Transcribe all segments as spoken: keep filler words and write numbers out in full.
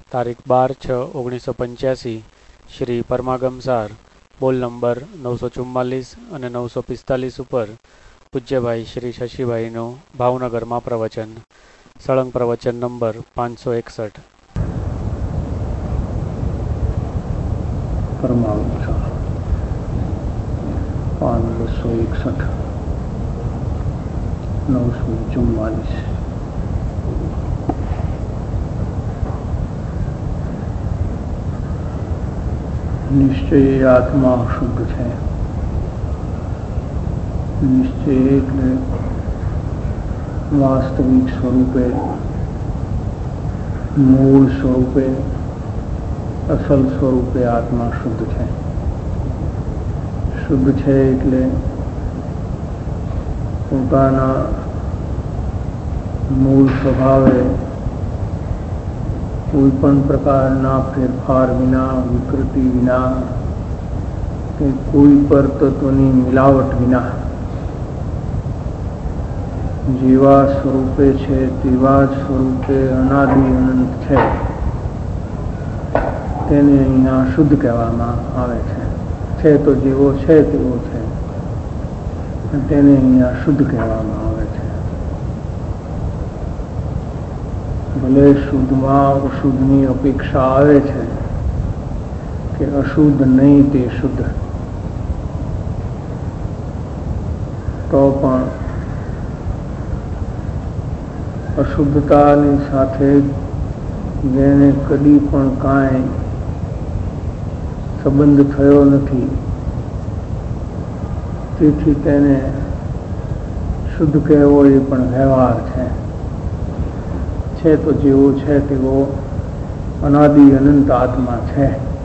તારીખ બાર છ ઓગણીસો પંચ્યાસી શ્રી પરમાગમ સાર બોલ નંબર નવસો ચુમ્માલીસ અને નવસો પિસ્તાલીસ ઉપર પૂજ્યભાઈ શ્રી શશીભાઈનું ભાવનગરમાં પ્રવચન. સળંગ પ્રવચન નંબર પાંચસો એકસઠ. પરમાગમ સાર પાંચસો એકસઠ નવસો ચુમ્માલીસ. નિશ્ચય આત્મા શુદ્ધ છે. નિશ્ચય એટલે વાસ્તવિક સ્વરૂપે, મૂળ સ્વરૂપે, અસલ સ્વરૂપે આત્મા શુદ્ધ છે. શુદ્ધ છે એટલે પોતાના મૂળ સ્વભાવે કોઈ પણ પ્રકારના ફેરફાર વિના, વિકૃતિ વિના કે કોઈ પર તત્વની મિલાવટ વિના જેવા સ્વરૂપે છે તેવા જ સ્વરૂપે અનાદિ અનંત છે તેને અહીંયા શુદ્ધ કહેવામાં આવે છે. છે તો જેવો છે તેવો છે તેને અહીંયા શુદ્ધ કહેવામાં આવે છે. ભલે શુદ્ધમાં અશુદ્ધની અપેક્ષા આવે છે કે અશુદ્ધ નહીં તે શુદ્ધ, તો પણ અશુદ્ધતાની સાથે જેને કદી પણ કાંઈ સંબંધ થયો નથી તેથી તેને શુદ્ધ કહેવો એ પણ વ્યવહાર છે. છે તો જેવો છે તેવો અનાદિ અનંત આત્મા છે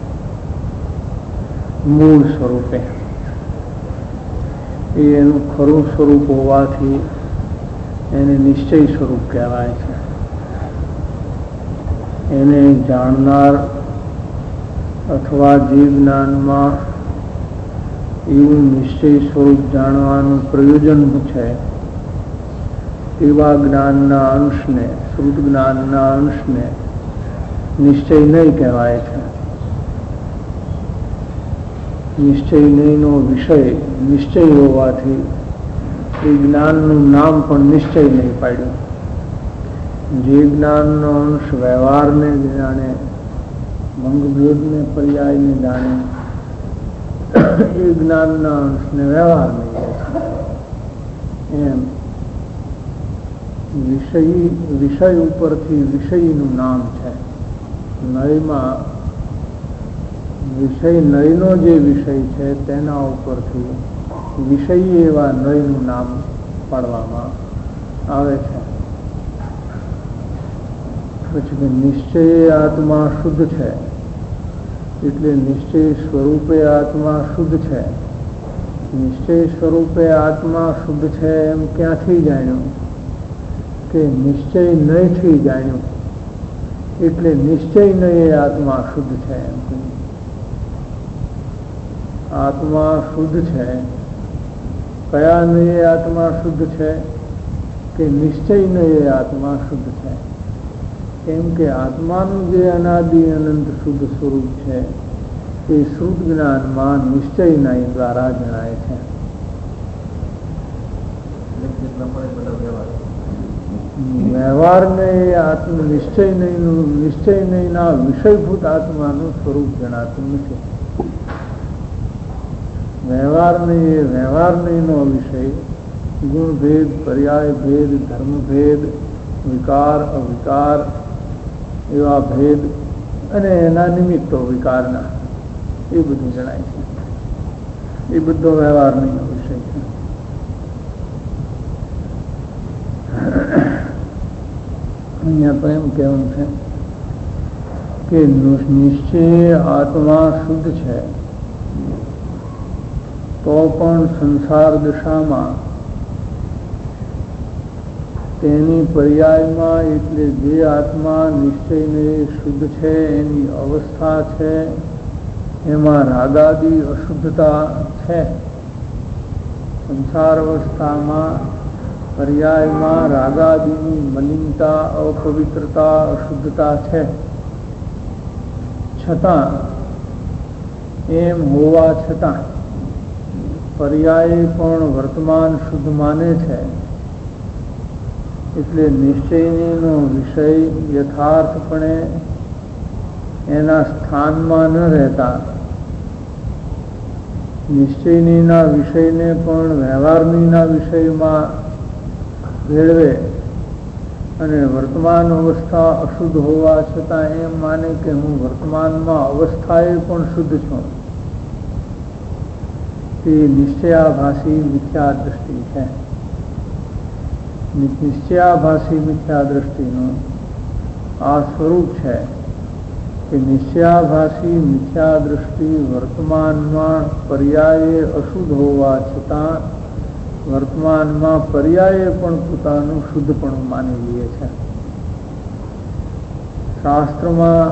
મૂળ સ્વરૂપે. એ એનું ખરું સ્વરૂપ હોવાથી એને નિશ્ચય સ્વરૂપ કહેવાય છે. એને જાણનાર અથવા જે જ્ઞાનમાં એવું નિશ્ચય સ્વરૂપ જાણવાનું પ્રયોજન છે તેવા જ્ઞાનના અંશને, શ્રુત જ્ઞાનના અંશને નિશ્ચય નહીં કહેવાય છે. નિશ્ચય નહીંનો વિષય નિશ્ચય હોવાથી એ જ્ઞાનનું નામ પણ નિશ્ચય નહીં પાડ્યું. જે જ્ઞાનનો અંશ વ્યવહારને જાણે, ભંગભેદને પર્યાયને જાણે, એ જ્ઞાનના અંશને વ્યવહાર નહીં રહે. એમ વિષય વિષય ઉપરથી વિષયનું નામ છે. નયમાં વિષય નયનો જે વિષય છે તેના ઉપરથી વિષય એવા નયનું નામ પાડવામાં આવે છે. પછી નિશ્ચય આત્મા શુદ્ધ છે એટલે નિશ્ચય સ્વરૂપે આત્મા શુદ્ધ છે. નિશ્ચય સ્વરૂપે આત્મા શુદ્ધ છે એમ ક્યાંથી જાણ્યું? કે નિશ્ચય નહીંથી જાણ્યું. એટલે નિશ્ચય નહીં આત્મા શુદ્ધ છે એમ કહ્યું. આત્મા શુદ્ધ છે. કયા નહીં આત્મા શુદ્ધ છે? કે નિશ્ચય નહીં આત્મા શુદ્ધ છે. કેમ કે આત્માનું જે અનાદિ અનંત શુદ્ધ સ્વરૂપ છે એ શુદ્ધ જ્ઞાનમાં નિશ્ચય નહીં દ્વારા જણાય છે. વ્યવહારને આત્મ નિશ્ચય નહીંનું નિશ્ચય નહીંના વિષયભૂત આત્માનું સ્વરૂપ જણાતું નથી. વ્યવહાર નહીં એ વ્યવહાર નહીંનો વિષય ગુણભેદ, પર્યાય ભેદ, ધર્મભેદ, વિકાર, અવિકાર એવા ભેદ અને એના નિમિત્તો વિકારના એ બધું જણાય છે. એ બધો વ્યવહાર નહીંનો વિષય છે. અહીંયા તો એમ કહેવું છે કે નિશ્ચય આત્મા શુદ્ધ છે તો પણ સંસાર દશામાં તેની પર્યાયમાં એટલે જે આત્મા નિશ્ચયને શુદ્ધ છે એની અવસ્થા છે એમાં રાગાદિ અશુદ્ધતા છે. સંસાર અવસ્થામાં પર્યાયમાં રાગાદિની મલિનતા, અપવિત્રતા, અશુદ્ધતા છે. છતાં એમ હોવા છતાં પર્યાય પણ વર્તમાન શુદ્ધ માને છે, એટલે નિશ્ચયનો વિષય યથાર્થપણે એના સ્થાનમાં ન રહેતા નિશ્ચયનીના વિષયને પણ વ્યવહારનીના વિષયમાં ભેળવે અને વર્તમાન અવસ્થા અશુદ્ધ હોવા છતાં એમ માને કે હું વર્તમાનમાં અવસ્થાએ પણ શુદ્ધ છું, તે નિશ્ચયાભાસી મિથ્યા દ્રષ્ટિ છે. નિશ્ચયાભાસી મિથ્યા દ્રષ્ટિનું આ સ્વરૂપ છે કે નિશ્ચયાભાસી મિથ્યા દ્રષ્ટિ વર્તમાનમાં પર્યાયે અશુદ્ધ હોવા છતાં વર્તમાનમાં પર્યાયે પણ પોતાનું શુદ્ધપણું માની લે છે. શાસ્ત્રમાં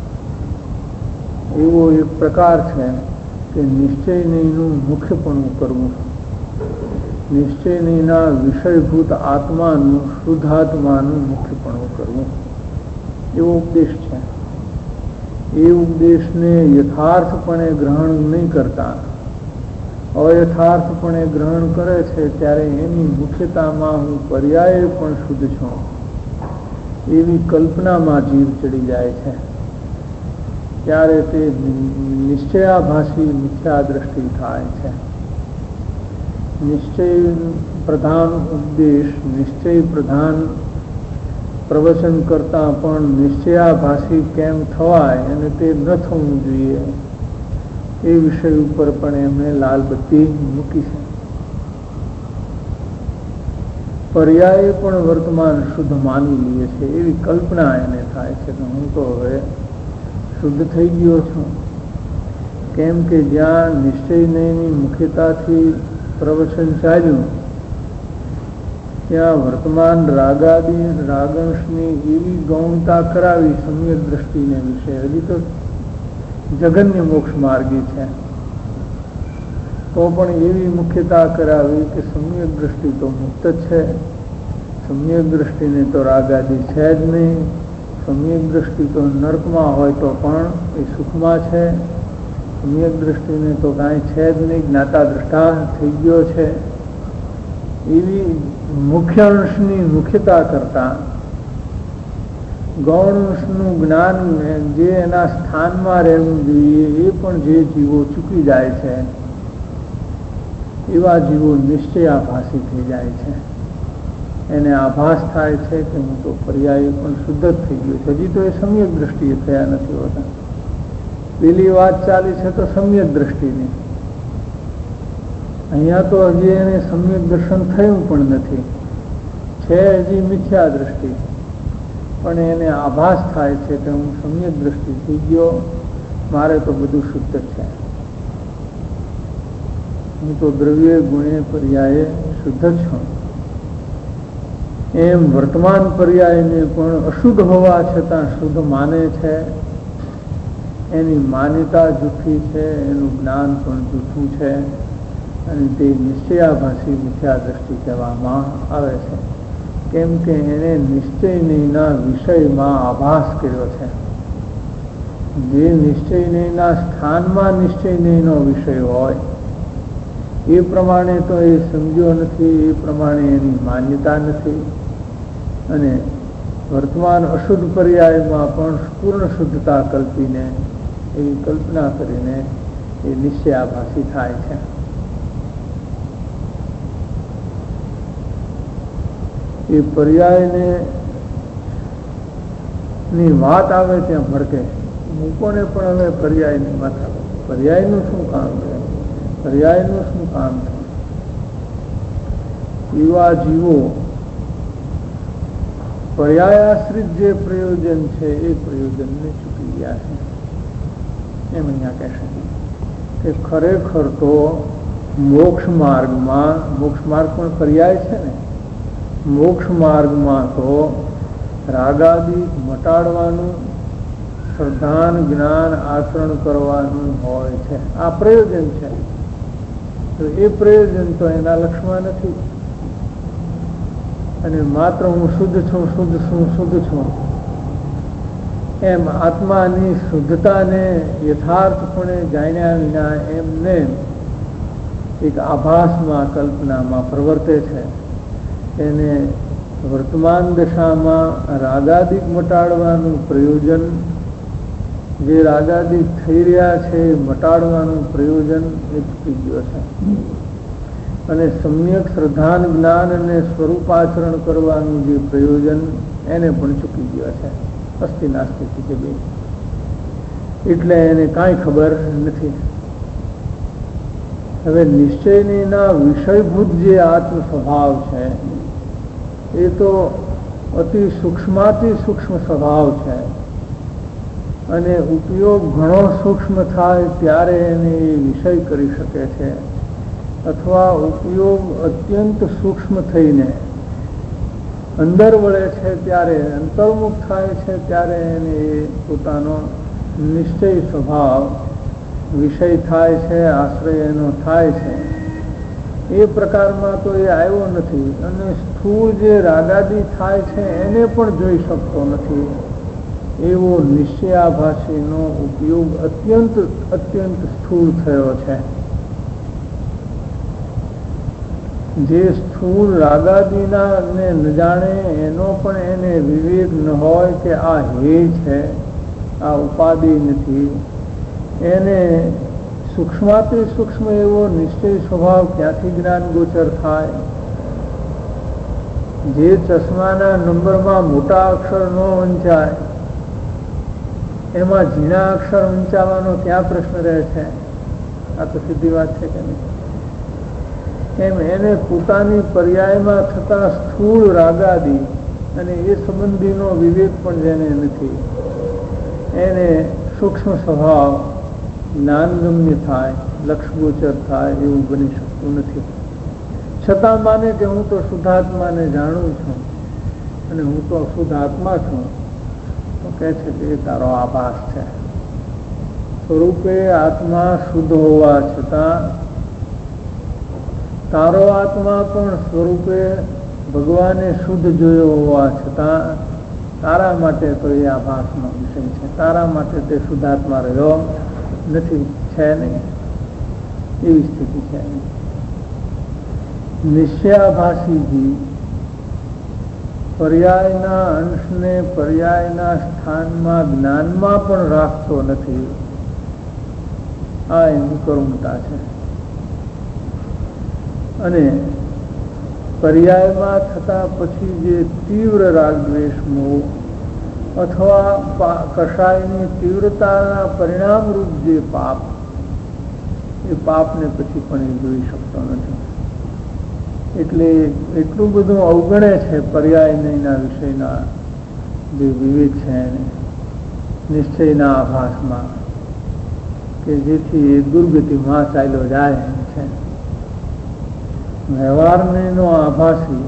એવો એક પ્રકાર છે કે નિશ્ચયનીનું મુખ્યપણું કરવું, નિશ્ચયનીના વિષયભૂત આત્માનું શુદ્ધાત્માનું મુખ્યપણું કરવું, એવો ઉપદેશ છે. એ ઉપદેશને યથાર્થપણે ગ્રહણ નહીં કરતા અયથાર્થપણે ગ્રહણ કરે છે ત્યારે એની મુખ્યતામાં હું પર્યાયે પણ શુદ્ધ છું એવી કલ્પનામાં જીવ ચડી જાય છે. ત્યારે તે નિશ્ચયાભાસી મિથ્યા દ્રષ્ટિ થાય છે. નિશ્ચય પ્રધાન ઉપદેશ, નિશ્ચય પ્રધાન પ્રવચન કરતા પણ નિશ્ચયાભાસી કેમ થવાય અને તે ન થવું જોઈએ એ વિષય ઉપર પણ એમણે લાલ બત્તી મૂકી છે. પર્યાય પણ વર્તમાન શુદ્ધ માની લે છે એવી કલ્પના એને થાય છે કે હું તો હવે શુદ્ધ થઈ ગયો છું, કેમ કે જ્યાં નિશ્ચયની મુખ્યતાથી પ્રવચન ચાલ્યું ત્યાં વર્તમાન રાગાદી રાગંશની એવી ગૌણતા કરાવી સમ્યક દ્રષ્ટિને વિશે. હજી તો જગન્ય મોક્ષ માર્ગી છે તો પણ એવી મુખ્યતા કરાવી કે સમ્યક દ્રષ્ટિ તો મુક્ત જ છે, સમ્યક દ્રષ્ટિને તો રાગાદી છે જ નહીં, સમ્યક દ્રષ્ટિ તો નર્કમાં હોય તો પણ એ સુખમાં છે, સમ્યક દ્રષ્ટિને તો કાંઈ છે જ નહીં, જ્ઞાતા દ્રષ્ટા થઈ ગયો છે. એવી મુખ્ય અંશની મુખ્યતા કરતા ગૌણ અંશનું જ્ઞાન જે એના સ્થાનમાં રહેવું જોઈએ એ પણ જે જીવો ચૂકી જાય છે એવા જીવો નિશ્ચયાભાસી થઈ જાય છે. એને આભાસ થાય છે કે હું તો પર્યાય પણ શુદ્ધ જ થઈ ગયો છે. હજી તો એ સમ્યક દ્રષ્ટિએ થયા નથી હોતા. પેલી વાત ચાલી છે તો સમ્યક દ્રષ્ટિની, અહીંયા તો હજી એને સમ્યક દર્શન થયું પણ નથી, છે હજી મિથ્યા દ્રષ્ટિ, પણ એને આભાસ થાય છે કે હું સમ્યક દ્રષ્ટિ થઈ ગયો, મારે તો બધું શુદ્ધ છે, હું તો દ્રવ્ય ગુણે પર્યાયે શુદ્ધ જ છું. એમ વર્તમાન પર્યાયને પણ અશુદ્ધ હોવા છતાં શુદ્ધ માને છે. એની માન્યતા જૂઠી છે, એનું જ્ઞાન પણ જૂઠું છે અને તે નિશ્ચયાભાસી મિથ્યા દ્રષ્ટિ કહેવામાં આવે છે. કેમ કે એને નિશ્ચયનીના વિષયમાં આભાસ કર્યો છે. જે નિશ્ચયનીના સ્થાનમાં નિશ્ચયનીનો વિષય હોય એ પ્રમાણે તો એ સમજ્યો નથી, એ પ્રમાણે એની માન્યતા નથી અને વર્તમાન અશુદ્ધ પર્યાયમાં પણ પૂર્ણ શુદ્ધતા કલ્પીને એવી કલ્પના કરીને એ નિશ્ચયાભાસી થાય છે. એ પર્યાયને ની વાત આવે ત્યાં ભડકે. મૂકોને પણ હવે પર્યાયની વાત આવે. પર્યાયનું શું કામ છે, પર્યાયનું શું કામ છે? એવા જીવો પર્યાયાશ્રિત જે પ્રયોજન છે એ પ્રયોજનને ચૂકી ગયા છે એમ અહીંયા કહેશે કે ખરેખર તો મોક્ષ માર્ગમાં, મોક્ષ માર્ગ પણ પર્યાય છે ને, મોક્ષ માર્ગમાં તો રાગાદી મટાડવાનું, શ્રદ્ધાન જ્ઞાન આચરણ કરવાનું હોય છે. આ પ્રયોજન છે. તો એ પ્રયોજન તો એના લક્ષ્યમાં નથી અને માત્ર હું શુદ્ધ છું, શુદ્ધ છું, શુદ્ધ છું એમ આત્માની શુદ્ધતાને યથાર્થપણે જાણ્યા વિના એમને એક આભાસમાં કલ્પનામાં પ્રવર્તે છે. એને વર્તમાન દશામાં રાગાદિક મટાડવાનું પ્રયોજન, જે રાગાદિક થઈ રહ્યા છે મટાડવાનું પ્રયોજન એ ચૂકી ગયો છે. અને સમ્યક શ્રદ્ધાન જ્ઞાન અને સ્વરૂપાચરણ કરવાનું જે પ્રયોજન એને પણ ચૂકી ગયો છે. અસ્તિ નાસ્તિ કે બે, એટલે એને કાંઈ ખબર નથી. હવે નિશ્ચયના વિષયભૂત જે આત્મ સ્વભાવ છે એ તો અતિ સૂક્ષ્માતિ સૂક્ષ્મ સ્વભાવ છે, અને ઉપયોગ ઘણો સૂક્ષ્મ થાય ત્યારે એને એ વિષય કરી શકે છે, અથવા ઉપયોગ અત્યંત સૂક્ષ્મ થઈને અંદર વળે છે ત્યારે, અંતર્મુખ થાય છે ત્યારે એને એ પોતાનો નિશ્ચય સ્વભાવ વિષય થાય છે, આશ્રય એનો થાય છે. એ પ્રકારમાં તો એ આવ્યો નથી. અને સ્થૂળ જે રાગાદી થાય છે એને પણ જોઈ શકતો નથી. એવો નિશ્ચયાભાસીનો ઉપયોગ અત્યંત અત્યંત સ્થૂળ થયો છે. જે સ્થૂળ રાગાદીના ને ન જાણે એનો પણ એને વિવેક ન હોય કે આ હે છે, આ ઉપાધિ નથી, એને સૂક્ષ્માતિ સૂક્ષ્મ એવો નિશ્ચય સ્વભાવ ક્યાંથી જ્ઞાન ગોચર થાય? જે ચશ્માના નંબરમાં મોટા અક્ષર ન વંચાય એમાં ઝીણા અક્ષર વંચાવાનો ક્યાં પ્રશ્ન રહે છે? આ તો સીધી વાત છે કે નહીં? એમ એને પોતાની પર્યાયમાં થતા સ્થૂળ રાગાદી અને એ સંબંધીનો વિવેક પણ જેને નથી, એને સૂક્ષ્મ સ્વભાવ જ્ઞાનગમ્ય થાય, લક્ષગોચર થાય એવું બની શકતું નથી. છતાં માને કે હું તો શુદ્ધાત્માને જાણું છું અને હું તો શુદ્ધ આત્મા છું, તો કહે છે કે એ તારો આભાસ છે. સ્વરૂપે આત્મા શુદ્ધ હોવા છતાં તારો આત્મા પણ સ્વરૂપે ભગવાને શુદ્ધ જોયો હોવા છતાં તારા માટે તો એ આભાસનો વિષય છે. તારા માટે તે શુદ્ધાત્મા રહ્યો નથી, છે નહીં, એવી સ્થિતિ છે. નિશ્ચયાભાસીજી પર્યાયના અંશને પર્યાયના સ્થાનમાં જ્ઞાનમાં પણ રાખતો નથી. આ એની કરુણતા છે. અને પર્યાયમાં થતા પછી જે તીવ્ર રાગ દ્વેષ મોહ અથવા કષાયની તીવ્રતાના પરિણામરૂપ જે પાપ, એ પાપને પછી પણ એ જોઈ શકતો નથી. એટલે એટલું બધું અવગણે છે પર્યાયના વિષયના જે વિવેક છે એને નિશ્ચયના આભાસમાં, કે જેથી એ દુર્ગતિમાં ચાલ્યો જાય છે. વ્યવહારનો આભાસી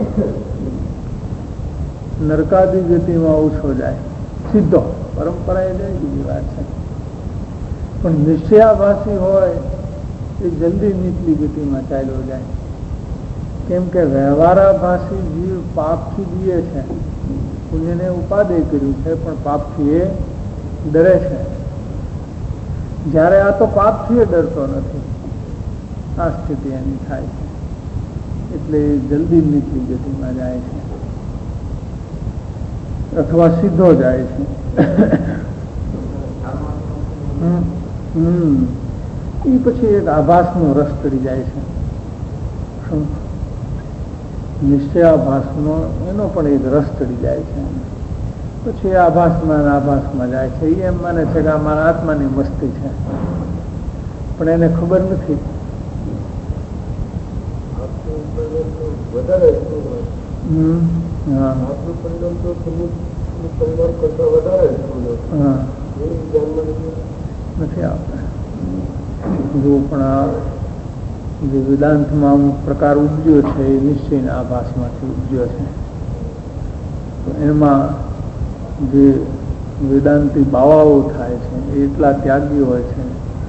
નરકાદી ગતિમાં ઓછો જાય, સીધો પરંપરા એ જાય, બીજી વાત છે. પણ નિશ્ચયાભાસી હોય એ જલ્દી નીચલી ગતિમાં ચાલ્યો જાય. કેમ કે વ્યવહારાભાસી જીવ પાપથી જીવે છે, પુણ્યને ઉપાદેય કર્યું છે પણ પાપથી એ ડરે છે. જ્યારે આ તો પાપથી એ ડરતો નથી, આ સ્થિતિ એની થાય છે. એટલે જલ્દી નીચલી ગતિમાં જાય છે અથવા સીધો જાય છે. હમ એ પછી એક આભાસનો રસ ચડી જાય છે. શું નિશ્ચયાભાસનો એનો પણ એક રસ ચડી જાય છે. પછી આભાસમાં આભાસમાં જાય છે. એ એમ માને છે કે આ મારા આત્માની મસ્તી છે, પણ એને ખબર નથી. વધારે હમ હા આપણું પરિણામ તો પરિણામ કરતા વધારે હા એ ધ્યાનમાં નથી આવતા. જો પણ આ જે વેદાંતમાં અમુક પ્રકાર ઉપજ્યો છે એ નિશ્ચયના આભાસમાંથી ઉપજ્યો છે. તો એમાં જે વેદાંતી બાવાઓ થાય છે એ એટલા ત્યાગી હોય છે,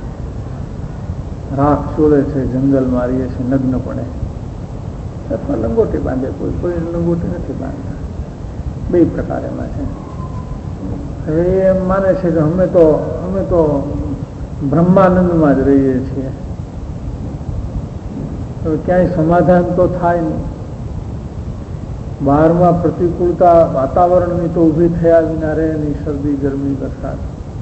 રાખ ચોળે છે, જંગલ મારીએ છે નગ્નપણે, અથવા લંગોટી બાંધે, કોઈ કોઈ લંગોટી નથી બાંધતા. બે પ્રકાર એમાં છે. હવે એમ માને છે કે અમે તો અમે તો બ્રહ્માનંદમાં જ રહીએ છીએ. હવે ક્યાંય સમાધાન તો થાય નહીં. બહારમાં પ્રતિકૂળતા વાતાવરણની તો ઊભી થયા વિના રહે નહીં. શરદી, ગરમી, વરસાદ,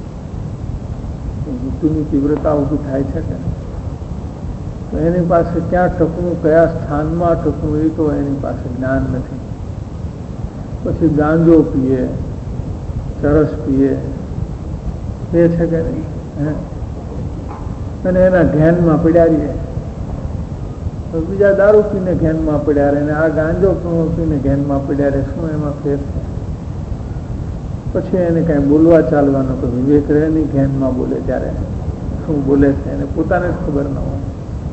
ઋતુની તીવ્રતા ઊભી થાય છે કે તો એની પાસે ક્યાં ટકવું, કયા સ્થાનમાં ટકવું, એ તો એની પાસે જ્ઞાન નથી. પછી ગાંજો પીએ, ચરસ પીએ, એ છે કે નહીં, અને એના ધ્યાનમાં પડ્યા રહીએ. બીજા દારૂ પીને ઘેનમાં પડ્યા રહે ને આ ગાંજો પીને ઘેનમાં પડ્યા રહે. શું એમાં ફેર છે? પછી એને કઈ બોલવા ચાલવાનો તો વિવેક રહે નહીં. ઘેનમાં બોલે ત્યારે શું બોલે છે એને પોતાને જ ખબર ન હોય.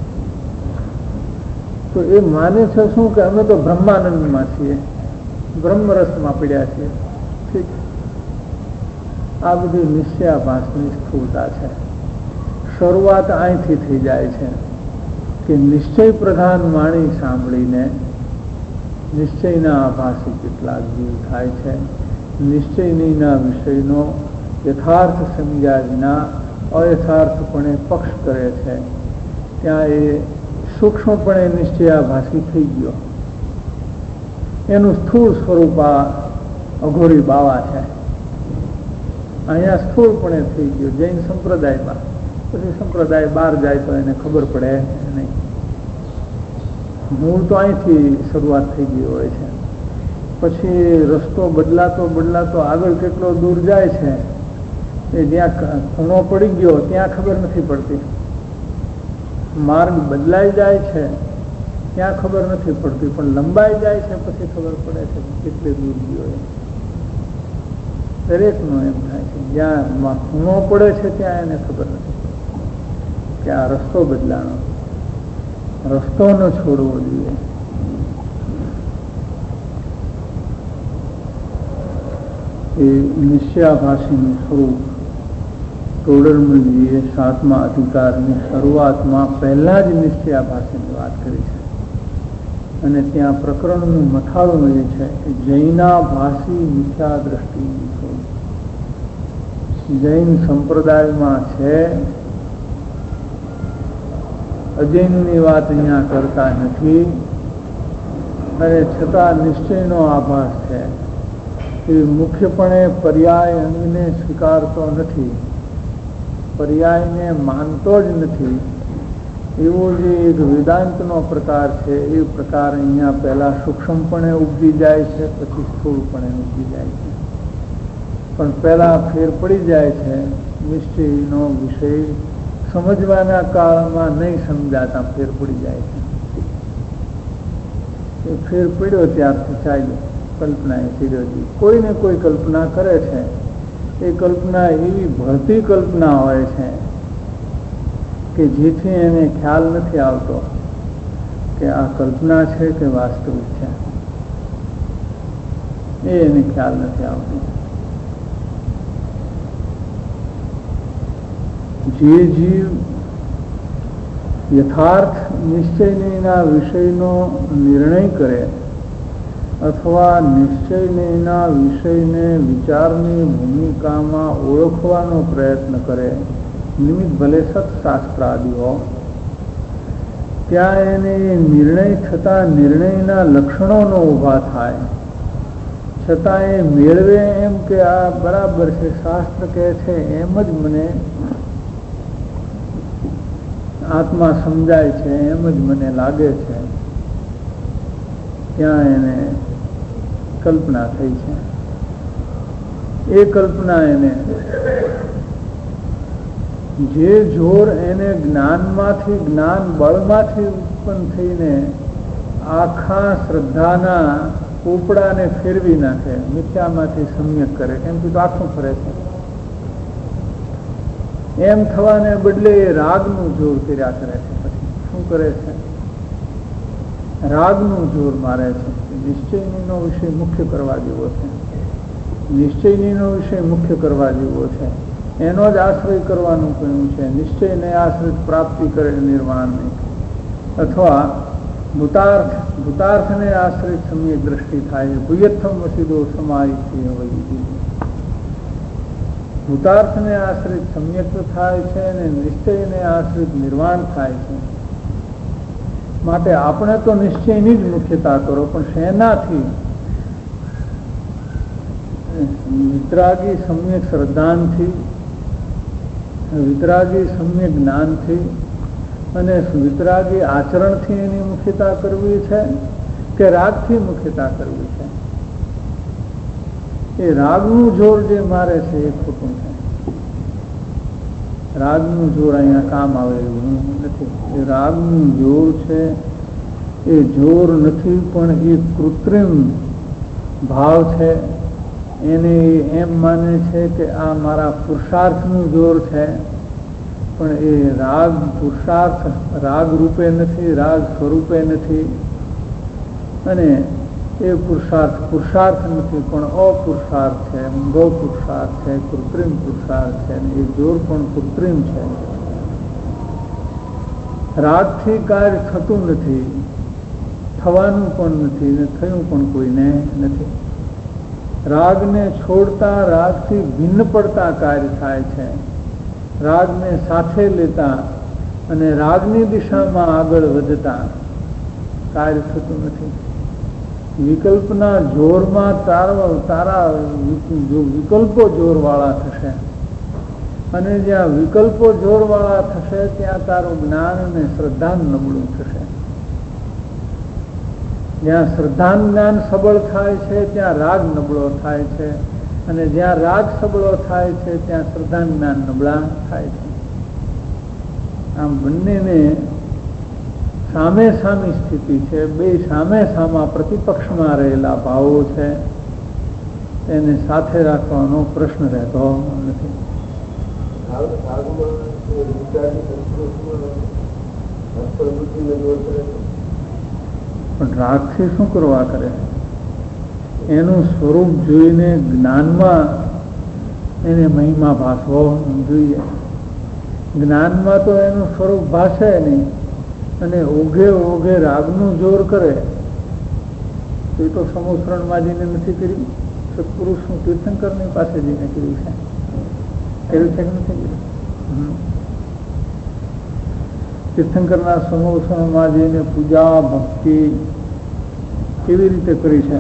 તો એ માને છે શું કે અમે તો બ્રહ્માનંદમાં છીએ, બ્રહ્મરસમાં પડ્યા છીએ. ઠીક, આ બધી નિશ્ચયાભાસની સ્થૂળતા છે. શરૂઆત અહીંથી થઈ જાય છે કે નિશ્ચય પ્રધાન વાણી સાંભળીને નિશ્ચયના આભાસી કેટલાક જીવ થાય છે. નિશ્ચયનીના વિષયનો યથાર્થ સમજ્યા વિના અયથાર્થપણે પક્ષ કરે છે. ત્યાં એ સૂક્ષ્મપણે નિશ્ચયાભાસી થઈ ગયો. એનું સ્થૂળ સ્વરૂપ આ અઘોરી બાવા છે. અહીંયા સ્થૂળપણે થઈ ગયો જૈન સંપ્રદાયમાં. પછી સંપ્રદાય બહાર જાય તો એને ખબર પડે નહીં. મૂળ તો અહીંથી શરૂઆત થઈ ગઈ હોય છે. પછી રસ્તો બદલાતો બદલાતો આગળ કેટલો દૂર જાય છે એ જ્યાં ખૂણો પડી ગયો ત્યાં ખબર નથી પડતી. માર્ગ બદલાઈ જાય છે ત્યાં ખબર નથી પડતી, પણ લંબાઈ જાય છે પછી ખબર પડે છે કેટલે દૂર ગયો એ. દરેકનો એમ થાય છે જ્યાં ખૂણો પડે છે ત્યાં એને ખબર નથી કે આ રસ્તો બદલાનો. રસ્તો ન છોડવો જોઈએ. એ નિશ્ચયાભાસીનું સ્વરૂપ ટોડરમલજીએ સાતમા અધિકારની શરૂઆતમાં પહેલા જ નિશ્ચયાભાસીની વાત કરી છે. અને ત્યાં પ્રકરણનું મથાળું એ છે કે જૈનાભાસી મિથ્યા દ્રષ્ટિનું સ્વરૂપ જૈન સંપ્રદાયમાં છે. અજૈનની વાત અહીંયા કરતા નથી, અને છતાં નિશ્ચયનો આભાસ છે. એ મુખ્યપણે પર્યાય અંગને સ્વીકારતો નથી, પર્યાયને માનતો જ નથી. એવો જે એક વેદાંતનો પ્રકાર છે એ પ્રકાર અહીંયા પહેલા સૂક્ષ્મપણે ઉપજી જાય છે, પછી સ્થૂળપણે ઉપજી જાય છે. પણ પહેલા ફેર પડી જાય છે. નિશ્ચયનો વિષય સમજવાના કાળમાં નહીં સમજાતા ફેર પડી જાય છે. એ ફેર પડ્યો ત્યારથી ચાલ્યો. કલ્પના એ સીધી કોઈને કોઈ કલ્પના કરે છે. એ કલ્પના એવી ભળતી કલ્પના હોય છે કે જેથી એને ખ્યાલ નથી આવતો કે આ કલ્પના છે કે વાસ્તવિક છે. એ એને ખ્યાલ નથી આવતો. જે જીવ યથાર્થ નિશ્ચયના વિષયનો નિર્ણય કરે અથવા નિશ્ચયના વિષયને વિચારની ભૂમિકામાં ઓળખવાનો પ્રયત્ન કરે, નિમિત્ત ભલે સત્શાસ્ત્રાદિ હો, ત્યાં એને નિર્ણય થતા નિર્ણયના લક્ષણોનો ઊભા થાય. છતાં એ મેળવે એમ કે આ બરાબર છે, શાસ્ત્ર કહે છે એમ જ મને આત્મા સમજાય છે, એમ જ મને લાગે છે. ત્યાં એને કલ્પના થઈ છે. એ કલ્પના એને જે જોર એને જ્ઞાનમાંથી જ્ઞાન બળમાંથી ઉત્પન્ન થઈને આખા શ્રદ્ધાના પોપડાને ફેરવી નાખે, મિથ્યામાંથી સમ્યક કરે. કેમ કે તો આખું ફરે છે. એમ થવાને બદલે એ રાગનું જોર કર્યા કરે છે. પછી શું કરે છે? રાગનું જોર મારે છે. નિશ્ચયનીનો વિષય મુખ્ય કરવા જેવો છે. નિશ્ચયનીનો વિષય મુખ્ય કરવા જેવો છે. એનો જ આશ્રય કરવાનું કહ્યું છે. નિશ્ચયને આશ્રિત પ્રાપ્તિ કરે નિર્વાણની, અથવા ભૂતાર્થ ભૂતાર્થને આશ્રિત સમ્યક દ્રષ્ટિ થાય. ભૂયથમ વસીદો સમાહિત ભૂતાર્થને આશ્રિત સમ્યક થાય છે અને નિશ્ચયને આશ્રિત નિર્વાણ થાય છે. માટે આપણે તો નિશ્ચયની જ મુખ્યતા કરો, પણ શેનાથી? વિતરાગી સમ્યક શ્રદ્ધાનથી, વિતરાગી સમ્યક જ્ઞાનથી અને વિતરાગી આચરણથી એની મુખ્યતા કરવી છે કે રાગથી મુખ્યતા કરવી છે? એ રાગનું જોર જે મારે છે એ ખોટું છે. રાગનું જોર અહીંયા કામ આવે એવું નથી. એ રાગનું જોર છે એ જોર નથી, પણ એ કૃત્રિમ ભાવ છે. એને એમ માને છે કે આ મારા પુરુષાર્થનું જોર છે, પણ એ રાગ પુરુષાર્થ રાગ રૂપે નથી, રાગ સ્વરૂપે નથી. અને એ પુરુષાર્થ પુરુષાર્થ નથી, પણ અપુરુષાર્થ છે, ઊંધો પુરુષાર્થ છે, કૃત્રિમ પુરુષાર્થ છે. અને એ જોર પણ કૃત્રિમ છે. રાગથી કાર્ય થતું નથી, થવાનું પણ નથી ને થયું પણ કોઈને નથી. રાગને છોડતા, રાગથી ભિન્ન પડતા કાર્ય થાય છે. રાગને સાથે લેતા અને રાગની દિશામાં આગળ વધતા કાર્ય થતું નથી. વિકલ્પના જોરમાં તારા તારા વિકલ્પો જોરવાળા થશે, અને જ્યાં વિકલ્પો જોરવાળા થશે ત્યાં તારું જ્ઞાન અને શ્રદ્ધાન નબળું થશે. જ્યાં શ્રદ્ધાન જ્ઞાન સબળ થાય છે ત્યાં રાગ નબળો થાય છે, અને જ્યાં રાગ સબળો થાય છે ત્યાં શ્રદ્ધાન જ્ઞાન નબળા થાય છે. આમ બંનેને સામે સામી સ્થિતિ છે. બે સામે સામા પ્રતિપક્ષમાં રહેલા ભાવો છે, એને સાથે રાખવાનો પ્રશ્ન રહેતો નથી. પણ રાગથી શું કરવા કરે? એનું સ્વરૂપ જોઈને જ્ઞાનમાં એને મહિમા ભાસવો જોઈએ. જ્ઞાનમાં તો એનું સ્વરૂપ ભાષે નહીં, અને ઓઘે ઓઘે રાગનું જોર કરે તો એ તો સમુસરણમાજીને નથી કર્યું, સત્પુરુષનું તીર્થંકરની પાસે જઈને કર્યું છે. કર્યું છે કે નથી કર્યું? તીર્થંકરના સમુસરણમાં જઈને પૂજા ભક્તિ કેવી રીતે કરી છે?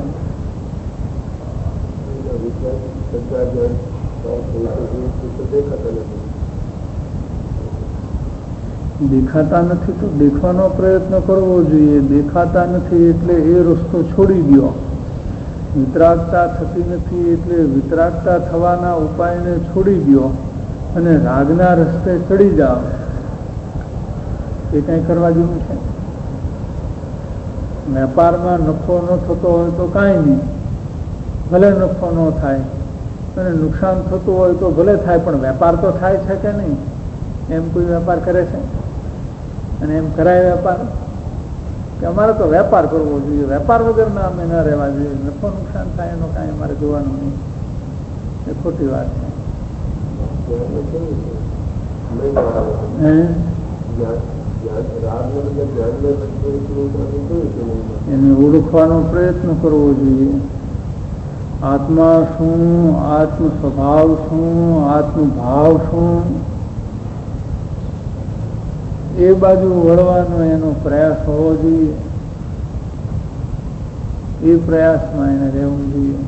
દેખાતા નથી તો દેખવાનો પ્રયત્ન કરવો જોઈએ. દેખાતા નથી એટલે એ રસ્તો છોડી દો. વિતરાગતા થતી નથી એટલે વિતરાગતા થવાના ઉપાયને છોડી દો અને રાગના રસ્તે ચડી જાઓ. એ કંઈ કરવા જેવું છે? વેપારમાં નફો ન થતો હોય તો કાંઈ નહીં, ભલે નફો ન થાય, અને નુકસાન થતું હોય તો ભલે થાય, પણ વેપાર તો થાય છે કે નહીં? એમ કોઈ વેપાર કરે છે? અને એમ કરાય વેપાર? કે અમારે તો વેપાર કરવો જોઈએ, વેપાર વગરના અમે ન રહેવા જોઈએ, નફો નુકસાન થાય એનો કાંઈ અમારે જોવાનું નહીં. એ ખોટી વાત છે. એને ઓળખવાનો પ્રયત્ન કરવો જોઈએ. આત્મા શું, આત્મ સ્વભાવ શું, આત્મભાવ શું, એ બાજુ વળવાનો એનો પ્રયાસ હોવો જોઈએ. એ પ્રયાસમાં એને રહેવું જોઈએ.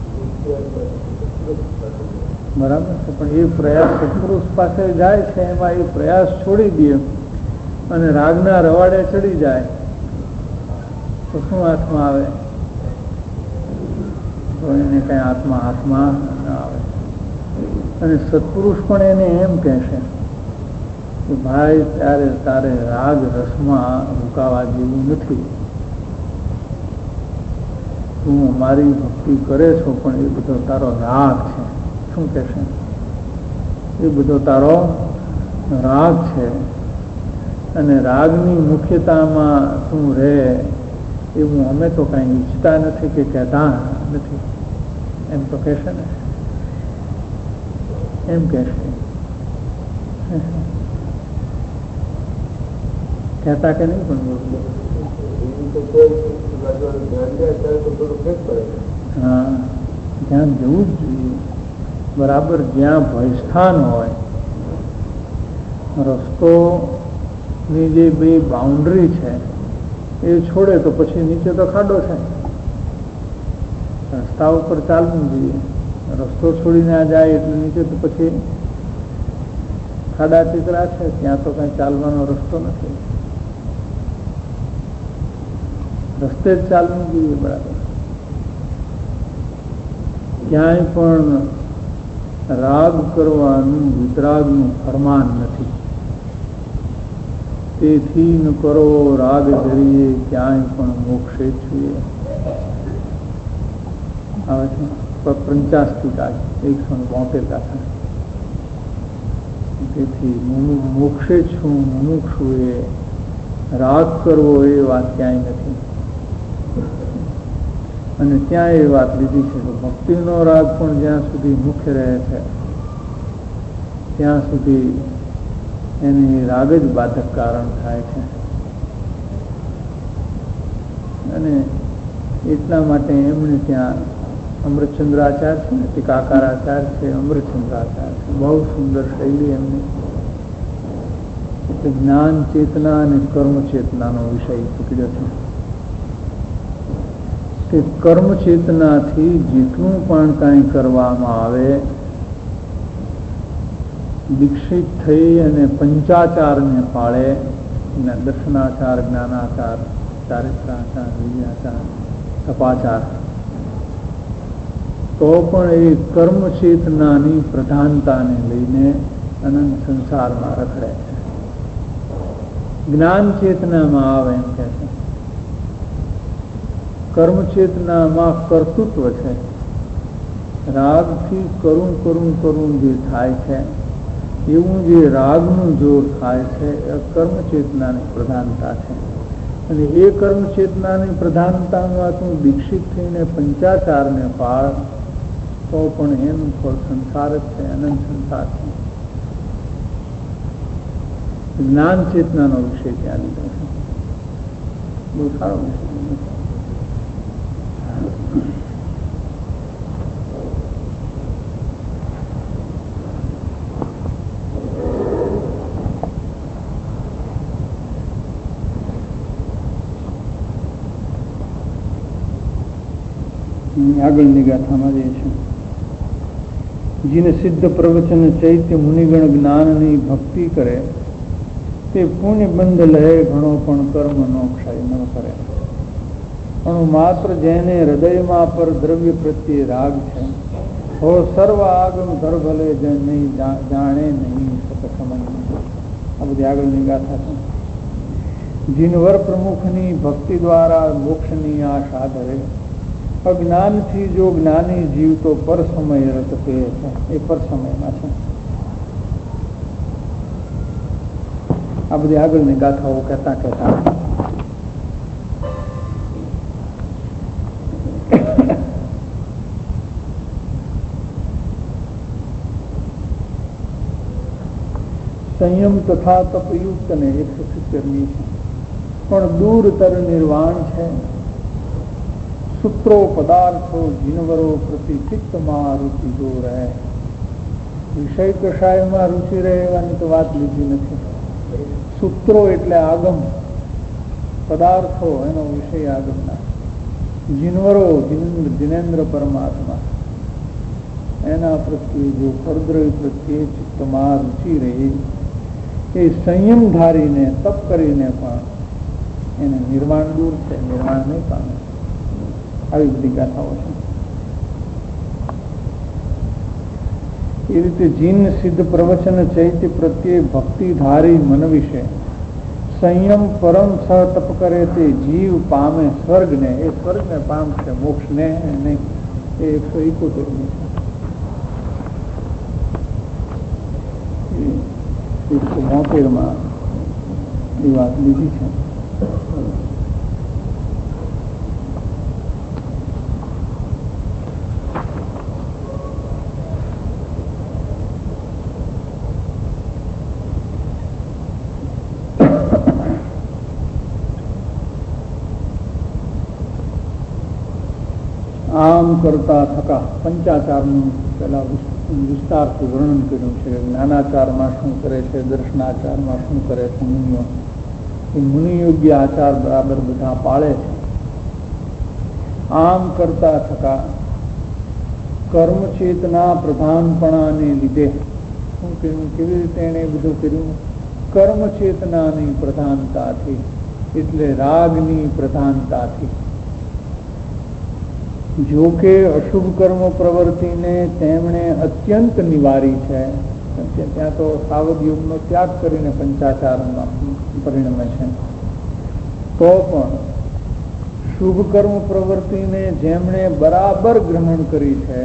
બરાબર છે. પણ એ પ્રયાસ સત્પુરુષ પાસે જાય છે, એમાં એ પ્રયાસ છોડી દે અને રાગના રવાડે ચડી જાય તો શું હાથમાં આવે? તો એને કઈ આત્મા હાથમાં ના આવે. અને સત્પુરુષ પણ એને એમ કહેશે કે ભાઈ ત્યારે તારે રાગ રસમાં મુકાવા જેવું નથી. તું અમારી ભક્તિ કરે છો પણ એ બધો તારો રાગ છે. શું કહેશે? એ બધો તારો રાગ છે, અને રાગની મુખ્યતામાં તું રહે એવું અમે તો કાંઈ ઈચ્છતા નથી કે કહેતા નથી. એમ તો કહેશે ને? એમ કહેશે. કહેતા કે નહીં? પણ હા, ધ્યાન જવું જ જોઈએ. બરાબર જ્યાં ભયસ્થાન હોય, રસ્તોની જે બે બાઉન્ડ્રી છે એ છોડે તો પછી નીચે તો ખાડો છે. રસ્તા ઉપર ચાલવું જોઈએ, રસ્તો છોડીને આ જાય એટલે નીચે તો પછી ખાડા ચીકરા છે, ત્યાં તો કઈ ચાલવાનો રસ્તો નથી. રસ્તે જ ચાલવું જોઈએ બરાબર. ક્યાંય પણ રાગ કરવાનું વિતરાગનું ફરમાન નથી. તેથી ન કરો રાગ ધરીએ ક્યાંય પણ મોક્ષે છીએ. આવે છે પંચાસથી કાળ એકસો ને બોતેર ગાથા. તેથી મોક્ષે છું મુમુક્ષુ એ રાગ કરવો એ વાત ક્યાંય નથી. અને ત્યાં એ વાત લીધી છે કે ભક્તિનો રાગ પણ જ્યાં સુધી મુખ્ય રહે છે ત્યાં સુધી એની રાગ જ બાધક કારણ થાય છે. અને એટલા માટે એમણે ત્યાં અમૃતચંદ્રાચાર્ય છે ને, ટીકાકારાચાર્ય છે, અમૃતચંદ્રાચાર્ય છે, બહુ સુંદર શૈલી એમની. એટલે જ્ઞાન ચેતના અને કર્મ ચેતનાનો વિષય પકડ્યો છે કે કર્મ ચેતનાથી જેટલું પણ કાંઈ કરવામાં આવે, દીક્ષિત થઈ અને પંચાચારને પાળે, દર્શનાચાર, જ્ઞાનાચાર, ચારિત્રાચાર, વિદ્યાચાર, તપાચાર, તો પણ એ કર્મ ચેતનાની પ્રધાનતાને લઈને અનંત સંસારમાં રખડે છે. જ્ઞાન ચેતનામાં આવે એમ કે છે, કર્મ ચેતનામાં કર્તૃત્વ છે. રાગથી કરું કરું કરું જે થાય છે એવું જે રાગનું જોર થાય છે એ કર્મ ચેતનાની પ્રધાનતા છે. અને એ કર્મ ચેતનાની પ્રધાનતામાં તું દીક્ષિત થઈને પંચાચારને પાળ તો પણ એનું ફળ સંસાર જ છે, અનંત સંસાર છે. જ્ઞાન ચેતનાનો વિષય ત્યાં લીધો છે. બહુ સારો વિષય. આગળની ગાથામાં જે છે, જેને સિદ્ધ પ્રવચન ચૈત્ય મુનિગણ જ્ઞાનની ભક્તિ કરે તે પુણ્ય બંધ લે ઘણો પણ કર્મ નો ક્ષય ન કરે. પણ માત્ર જેને હૃદયમાં પર દ્રવ્ય પ્રત્યે રાગ છે, હો સર્વ આગમ ધર ભલે નહીં જાણે નહીં સત સમય. આ બધી આગળની ગાથા છે. જીનવર પ્રમુખની ભક્તિ દ્વારા મોક્ષની આશા ધરે, અજ્ઞાનથી જો જ્ઞાની જીવ તો પર સમય રત કહે છે, એ પર સમયમાં છે. આ બધી આગળની ગાથાઓ કહેતા કહેતા સંયમ તથા તપયુક્ત ને એકસો સિત્તેરની છે. પણ દૂરતર નિર્વાણ છે. સૂત્રો પદાર્થો જીનવરો પ્રતિ ચિત્તમાં રુચિ જો રહે. વિષય કષાયમાં રુચિ રહે એવાની તો વાત લીધી નથી. સૂત્રો એટલે આગમ, પદાર્થો એનો વિષય આગમના. જીનવરો જીનેન્દ્ર પરમાત્મા એના પ્રત્યે જો પરદ્રવ્ય પ્રત્યે ચિત્તમાં રુચિ રહી, એ સંયમ ધારીને તપ કરીને પણ એને નિર્વાણ દૂર છે, નિર્વાણ નહીં પામે. આવી બધી ગાથાઓ છે. એ રીતે જીન સિદ્ધ પ્રવચન ચૈત્ય પ્રત્યે ભક્તિ ધારી મન વિશે સંયમ પરમ સહ તપ કરે તે જીવ પામે સ્વર્ગને. એ સ્વર્ગને પામશે, મોક્ષને નહીં. એ એકસો ઇકોતેર ની છે. એકસો બોતેર માં એ વાત લીધી છે. આમ કરતા થકા પંચાચારનું પેલા વિસ્તારથી વર્ણન કર્યું છે. જ્ઞાનાચારમાં શું કરે છે, દર્શનાચારમાં શું કરે છે મુનિઓ. એ મુનિયોગ્ય આચાર બરાબર બધા પાળે છે. આમ કરતા થતા કર્મ ચેતના પ્રધાનપણાને લીધે શું કર્યું, કેવી રીતે એને બધું કર્યું? કર્મ ચેતનાની પ્રધાનતાથી, એટલે રાગની પ્રધાનતાથી. જો કે અશુભ કર્મ પ્રવૃત્તિને તેમણે અત્યંત નિવારી છે. ત્યાં તો સાવધ યુગનો ત્યાગ કરીને પંચાચારમાં પરિણમે છે. તો પણ શુભ કર્મ પ્રવૃત્તિને જેમણે બરાબર ગ્રહણ કરી છે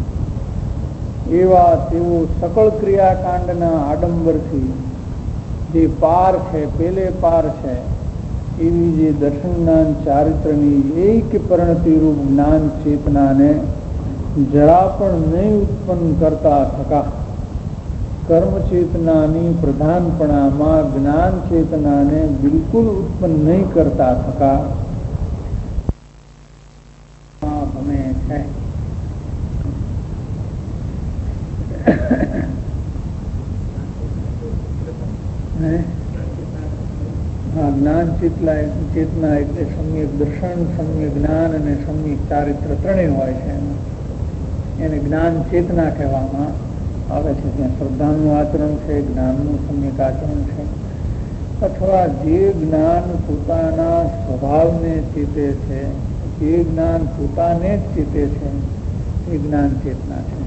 એવા તેઓ સકળ ક્રિયાકાંડના આડંબરથી જે પાર છે, પેલે પાર છે, એવી જે દર્શન જ્ઞાન ચારિત્રની એક પરિણતિરૂપ જ્ઞાન ચેતનાને જરા પણ નહીં ઉત્પન્ન કરતા થકા કર્મ ચેતનાની પ્રધાનપણામાં જ્ઞાન ચેતનાને બિલકુલ ઉત્પન્ન નહીં કરતા થકા ભમે છે. હા, જ્ઞાન ચેતના ચેતના એટલે સમ્યક દર્શન, સમ્યક જ્ઞાન અને સમ્યક ચારિત્ર ત્રણેય હોય છે. એને જ્ઞાન ચેતના કહેવામાં આવે છે. ત્યાં શ્રદ્ધાનું આચરણ છે, જ્ઞાનનું સમ્યક આચરણ છે, અથવા જે જ્ઞાન પોતાના સ્વભાવને ચેતે છે, જે જ્ઞાન પોતાને જ ચેતે છે, એ જ્ઞાન ચેતના છે.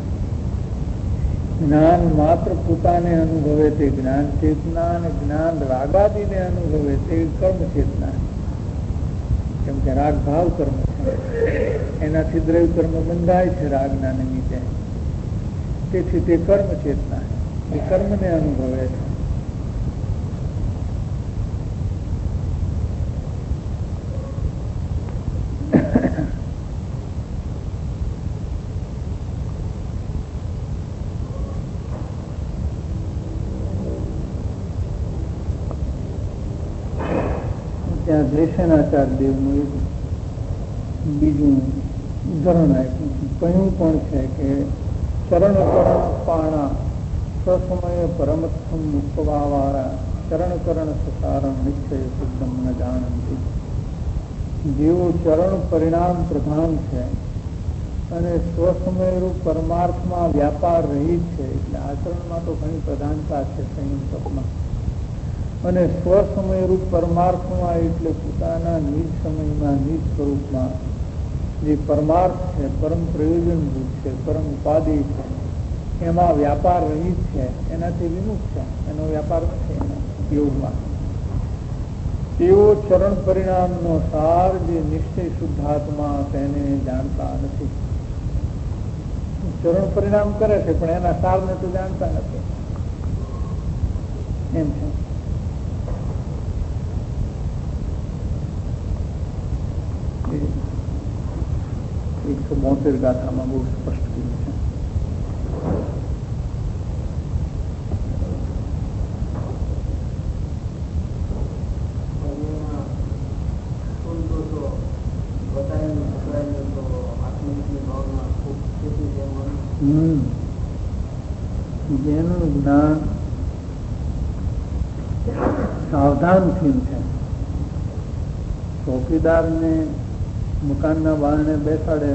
જ્ઞાન માત્ર પોતાને અનુભવે તે જ્ઞાન ચેતના, અને જ્ઞાન રાગાદીને અનુભવે તે કર્મ ચેતના. કેમ કે રાગ ભાવ કર્મ છે, એનાથી દ્રવ્ય કર્મ બંધાય છે રાગના નિમિત્તે. તેથી તે કર્મ ચેતના, એ કર્મને અનુભવે છે. ત્યાં દેશનાચાર્ય દેવનું એક બીજું ઉદાહરણ આપ્યું છે. કહ્યું પણ છે કે ચરણ કરણ પાણા સ્વસમય પરમત્થમ મુક્તવાવાળા ચરણ કરણ સસારણ નિશ્ચય શુદ્ધમ ન જાણંતી. જેવો ચરણ પરિણામ પ્રધાન છે અને સ્વસમયરૂપ પરમાર્થમાં વ્યાપાર રહિત છે, એટલે આચરણમાં તો ઘણી પ્રધાનતા છે સંયમ તપમાં, અને સ્વસમયરૂપ પરમાર્થમાં એટલે પોતાના નિજ સમયમાં નિજ સ્વરૂપમાં જે પરમાર્થ છે, પરમ પ્રયોજનભૂત છે, પરમ ઉપાધિ છે, એમાં વ્યાપાર રહિત છે, એનાથી વિમુખ છે, એનો વ્યાપાર છે એના ઉપયોગમાં. તેઓ ચરણ પરિણામનો સાર જે નિશ્ચય શુદ્ધાત્મા તેને જાણતા નથી. ચરણ પરિણામ કરે છે પણ એના સારને તો જાણતા નથી એમ છે. એકસો બોતેર ગાથામાં બહુ સ્પષ્ટ કર્યું છે. હમ જેનું જ્ઞાન સાવધાનથી છે. ચોકીદાર ને મકાનના બારણે બેસાડે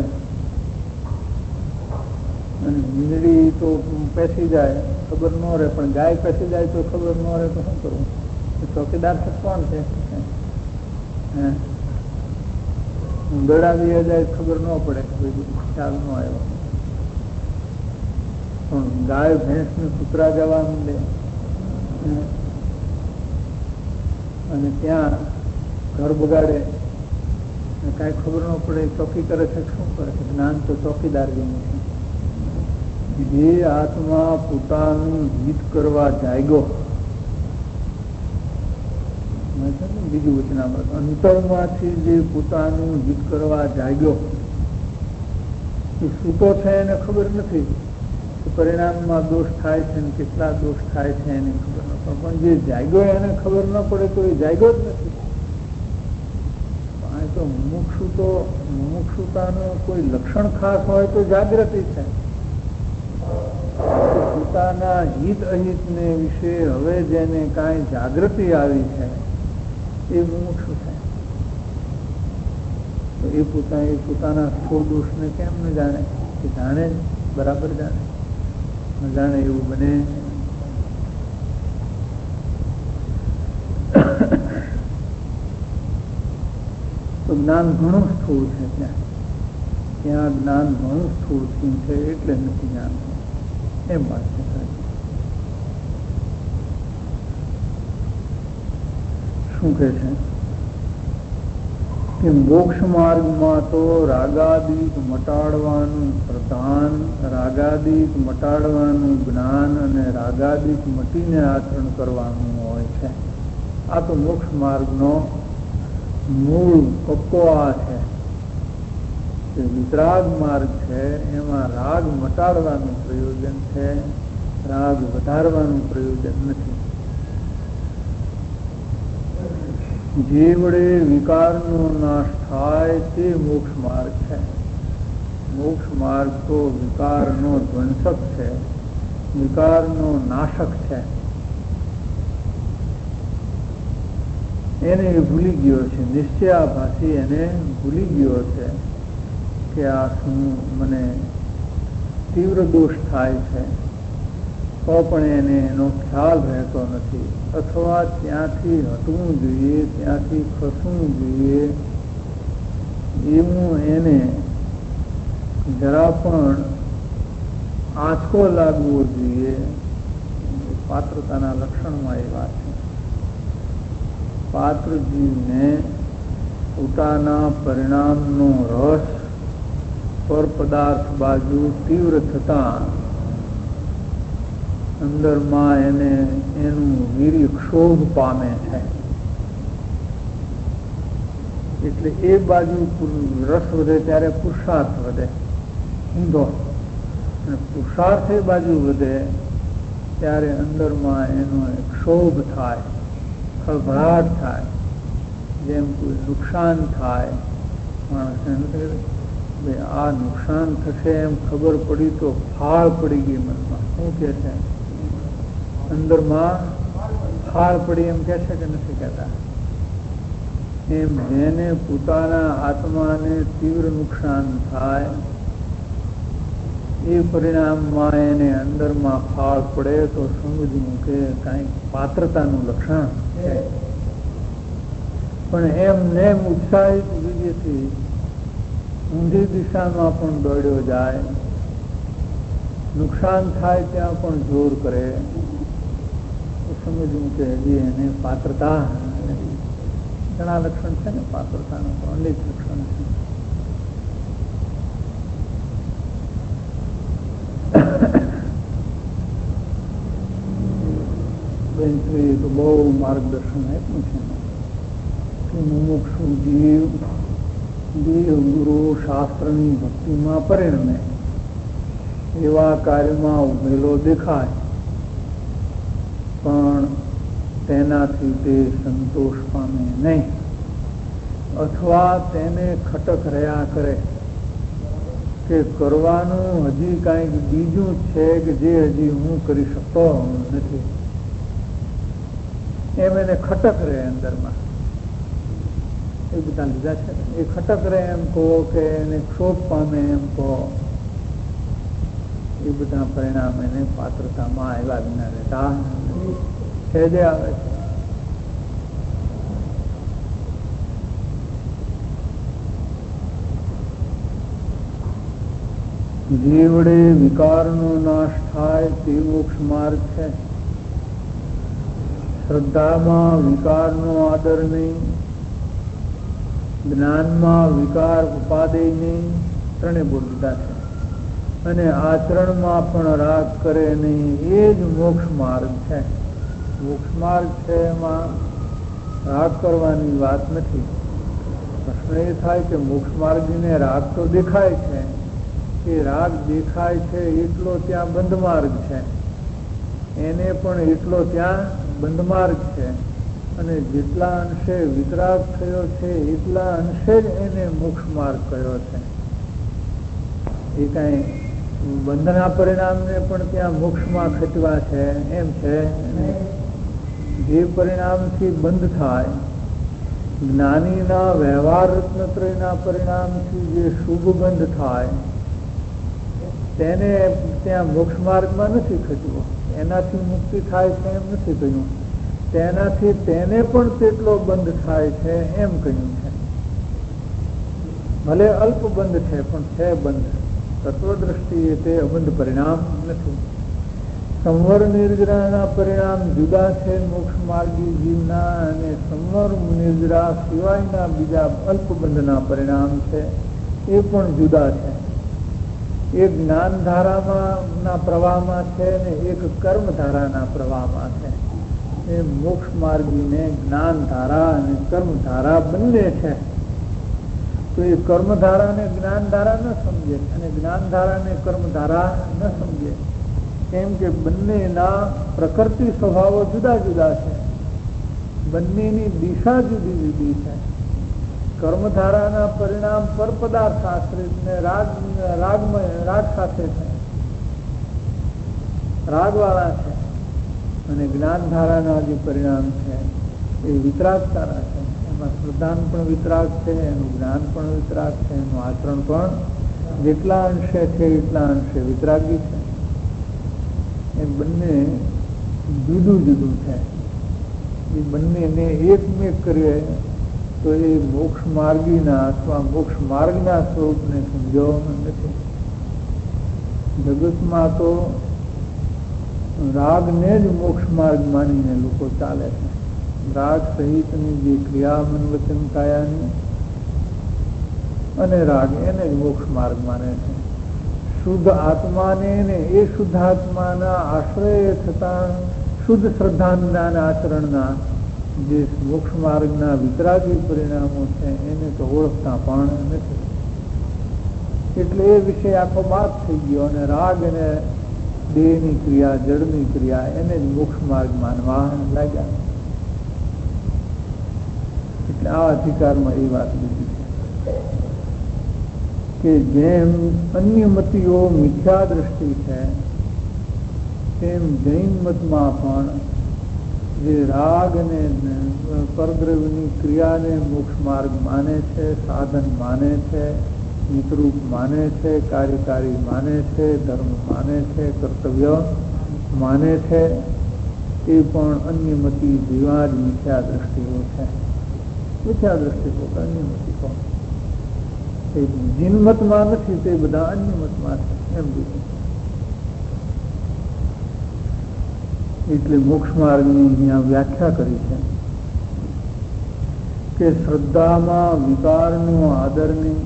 અને વીજળી તો પેસી જાય ખબર ન રહે, પણ ગાય પેસી જાય તો ખબર ન રહે તો શું કરવું? ચોકીદાર છે કોણ છે? ઉંદરડા જાય ખબર ન પડે, ખ્યાલ ન આવ્યો. પણ ગાય ભેંસ ને કૂતરા જવા માંડે અને ત્યાં ઘર બગાડે, કઈ ખબર ન પડે, ચોકી કરે છે, શું કરે છે? જ્ઞાન તો ચોકીદાર જેવું છે. જે આત્મા પોતાનું હિત કરવા જાગ્યો, બીજું વચનામૃત, અંતરમાંથી જે પોતાનું હિત કરવા જાગ્યો એ સૂતો છે એને ખબર નથી કે પરિણામમાં દોષ થાય છે ને કેટલા દોષ થાય છે એને ખબર ન પડે. પણ જે જાગ્યો એને ખબર ન પડે તો એ જાગ્યો જ નથી. તો મુમુક્ષુ તો મુમુક્ષુતાનું કોઈ લક્ષણ ખાસ હોય તો જાગૃતિ છે, પોતાના હિત અહિતને વિશે હવે જેને કાંઈ જાગૃતિ આવી છે એ મુમુક્ષુ છે. તો એ પોતા એ પોતાના સ્થૂળ દોષને કેમ ન જાણે? કે જાણે બરાબર જાણે, ન જાણે એવું બને. તો જ્ઞાન ઘણું સ્થૂળ છે. ત્યાં ત્યાં જ્ઞાન ઘણું સ્થૂળ છે એટલે નથી જાણતું એમ વાત છે. શું કહે છે કે મોક્ષ માર્ગમાં તો રાગાદિક મટાડવાનું પ્રધાન, રાગાદિક મટાડવાનું જ્ઞાન અને રાગાદિક મટીને આચરણ કરવાનું હોય છે. આ તો મોક્ષ માર્ગનો મૂળ કક્કો આ છે. વિતરાગ માર્ગ છે એમાં રાગ મટાડવાનું પ્રયોજન છે, રાગ વધારવાનું પ્રયોજન નથી. જે વડે વિકારનો નાશ થાય તે મોક્ષ માર્ગ છે. મોક્ષ માર્ગ તો વિકારનો ધ્વંસક છે, વિકારનો નાશક છે. એને એ ભૂલી ગયો છે, નિશ્ચયાભાસી એને ભૂલી ગયો છે કે આ શું મને તીવ્ર દોષ થાય છે, તો પણ એને એનો ખ્યાલ રહેતો નથી. અથવા ત્યાંથી હટવું જોઈએ, ત્યાંથી ખસવું જોઈએ એવું એને જરા પણ આંચકો લાગવો જોઈએ. પાત્રતાના લક્ષણમાં એ વાત છે. પાત્ર જીવને પોતાના પરિણામનો રસ પર પદાર્થ બાજુ તીવ્ર થતા અંદરમાં એને એનું વીર્ય ક્ષોભ પામે છે. એટલે એ બાજુ રસ વધે ત્યારે પુરુષાર્થ વધે ઊંધો, અને પુરુષાર્થ એ બાજુ વધે ત્યારે અંદરમાં એનો ક્ષોભ થાય, ખળભળાટ થાય. જેમ કોઈ નુકસાન થાય માણસને, આ નુકસાન થશે એમ ખબર પડી તો ફાળ પડી ગઈ મનમાં. શું કે છે? અંદરમાં ફાળ પડી એમ કે છે કે નથી કહેતા? એમ જેને પોતાના આત્માને તીવ્ર નુકસાન થાય એ પરિણામમાં એને અંદરમાં ફાળ પડે તો સમજવું કે કાંઈક પાત્રતાનું લક્ષણ છે. પણ એમને ઉત્સાહિત વિજયથી ઊંધી દિશામાં પણ દોડ્યો જાય, નુકસાન થાય ત્યાં પણ જોર કરે તો સમજવું કે હજી એને પાત્રતા નથી. ઘણા લક્ષણ છે ને પાત્રતાનું, તો અનેક લક્ષણ છે. બેનશ્રી તો બહુ માર્ગદર્શન આપ્યું છે કે મુમુક્ષુ જીવ દેહ ગુરુ શાસ્ત્રની ભક્તિમાં પરિણમે એવા કાર્યમાં ઉભેલો દેખાય, પણ તેનાથી તે સંતોષ પામે નહીં, અથવા તેને ખટક રહ્યા કરે કે કરવાનું હજી કાંઈક બીજું છે કે જે હજી હું કરી શકતો નથી, એમ એને ખટક રહે અંદરમાં. એ બધા લીધા છે. એ ખટક રહે એમ કહો કે એને ક્ષોભ પામે એમ કહો, એ બધા પરિણામ એને પાત્રતામાં આવ્યા વિના રહેતા સહેજે આવે છે. જે વડે વિકારનો નાશ થાય તે મોક્ષ માર્ગ છે. શ્રદ્ધામાં વિકારનો આદર નહીં, જ્ઞાનમાં વિકાર ઉપાદેય નહીં, ત્રણે બોલ દીધા છે. અને આચરણમાં પણ રાગ કરે નહીં, એ જ મોક્ષ માર્ગ છે. મોક્ષ માર્ગ છે એમાં રાગ કરવાની વાત નથી. પ્રશ્ન એ થાય કે મોક્ષ માર્ગીને રાગ તો દેખાય છે, એ રાગ દેખાય છે એટલો ત્યાં બંધ માર્ગ છે, એને પણ એટલો ત્યાં બંધ માર્ગ છે. અને જેટલા અંશે વિતરાગ થયો છે એટલા અંશે જ એને મોક્ષ માર્ગ કયો છે. એ કાંઈ બંધના પરિણામને પણ ત્યાં મોક્ષમાં ખટવા છે એમ છે. જે પરિણામથી બંધ થાય, જ્ઞાનીના વ્યવહાર રત્નત્રયના પરિણામથી જે શુભ બંધ થાય તેને ત્યાં મોક્ષ માર્ગમાં નથી ખટવો. એનાથી મુક્તિ થાય છે એમ નથી કહ્યું, તેનાથી તેને પણ તેટલો બંધ થાય છે એમ કહ્યું છે. ભલે અલ્પ બંધ છે પણ છે બંધ. તત્વદ્રષ્ટિએ તે અબંધ પરિણામ નથી. સંવર નિર્જરાના પરિણામ જુદા છે મોક્ષ માર્ગી જીવના, અને સંવર નિર્જરા સિવાયના બીજા અલ્પ બંધના પરિણામ છે એ પણ જુદા છે. એક જ્ઞાનધારામાં ના પ્રવાહમાં છે ને એક કર્મધારાના પ્રવાહમાં છે. એ મોક્ષ માર્ગીને જ્ઞાનધારા અને કર્મધારા બંને છે. તો એ કર્મધારા ને જ્ઞાનધારા ન સમજે અને જ્ઞાનધારા ને કર્મધારા ન સમજે, કેમ કે બંનેના પ્રકૃતિ સ્વભાવો જુદા જુદા છે. બંનેની દિશા જુદી જુદી છે. કર્મધારાના પરિણામ પર પદાર્થ આશ્રિત ને રાગ રાગમય રાગ સાથે છે, રાગવાળા છે. અને જ્ઞાનધારાના જે પરિણામ છે એ વિતરાગતાના છે. એમાં શ્રદ્ધાન પણ વિતરાગ છે, એનું જ્ઞાન પણ વિતરાગ છે, એનું આચરણ પણ જેટલા અંશે છે એટલા અંશે વિતરાગી છે. એ બંને જુદું જુદું છે. એ બંનેને એકમેક કરીએ તો એ મોક્ષ માર્ગીના અથવા મોક્ષ માર્ગના સ્વરૂપને સમજવાનું નથી. જગતમાં તો રાગને જ મોક્ષ માર્ગ માનીને લોકો ચાલે છે. રાગ સહિતની જે ક્રિયા મન વચન કાયાની અને રાગ એને જ મોક્ષ માર્ગ માને છે. શુદ્ધ આત્માને ને એ શુદ્ધ આત્માના આશ્રય થતા શુદ્ધ શ્રદ્ધા જ્ઞાન આચરણના જે મોક્ષ માર્ગના વિતરાગી પરિણામો છે એને તો ઓળખતા પણ નથી. એટલે એ વિષય આખો બાદ થઈ ગયો અને રાગ અને દેહની ક્રિયા જળની ક્રિયા એને જ મોક્ષ માર્ગ માનવા લાગ્યા. એટલે આ અધિકારમાં એ વાત લીધી છે કે જેમ અન્ય મતીઓ મિથ્યા દ્રષ્ટિ છે તેમ જૈન મતમાં પણ જે રાગ અને પરદ્રવ્યની ક્રિયાને મોક્ષ માર્ગ માને છે, સાધન માને છે, નિતરૂપ માને છે, કાર્યકારી માને છે, ધર્મ માને છે, કર્તવ્ય માને છે, એ પણ અન્ય મતી જેવા જ મિથ્યા દ્રષ્ટિઓ છે. મિથ્યા દ્રષ્ટિ તો અન્ય મતી કહો, એ જીન મતમાં નથી, તે બધા અન્ય મતમાં છે એમ કીધું. એટલે મોક્ષ માર્ગની અહીંયા વ્યાખ્યા કરી છે કે શ્રદ્ધામાં વિકારનો આદર નહીં,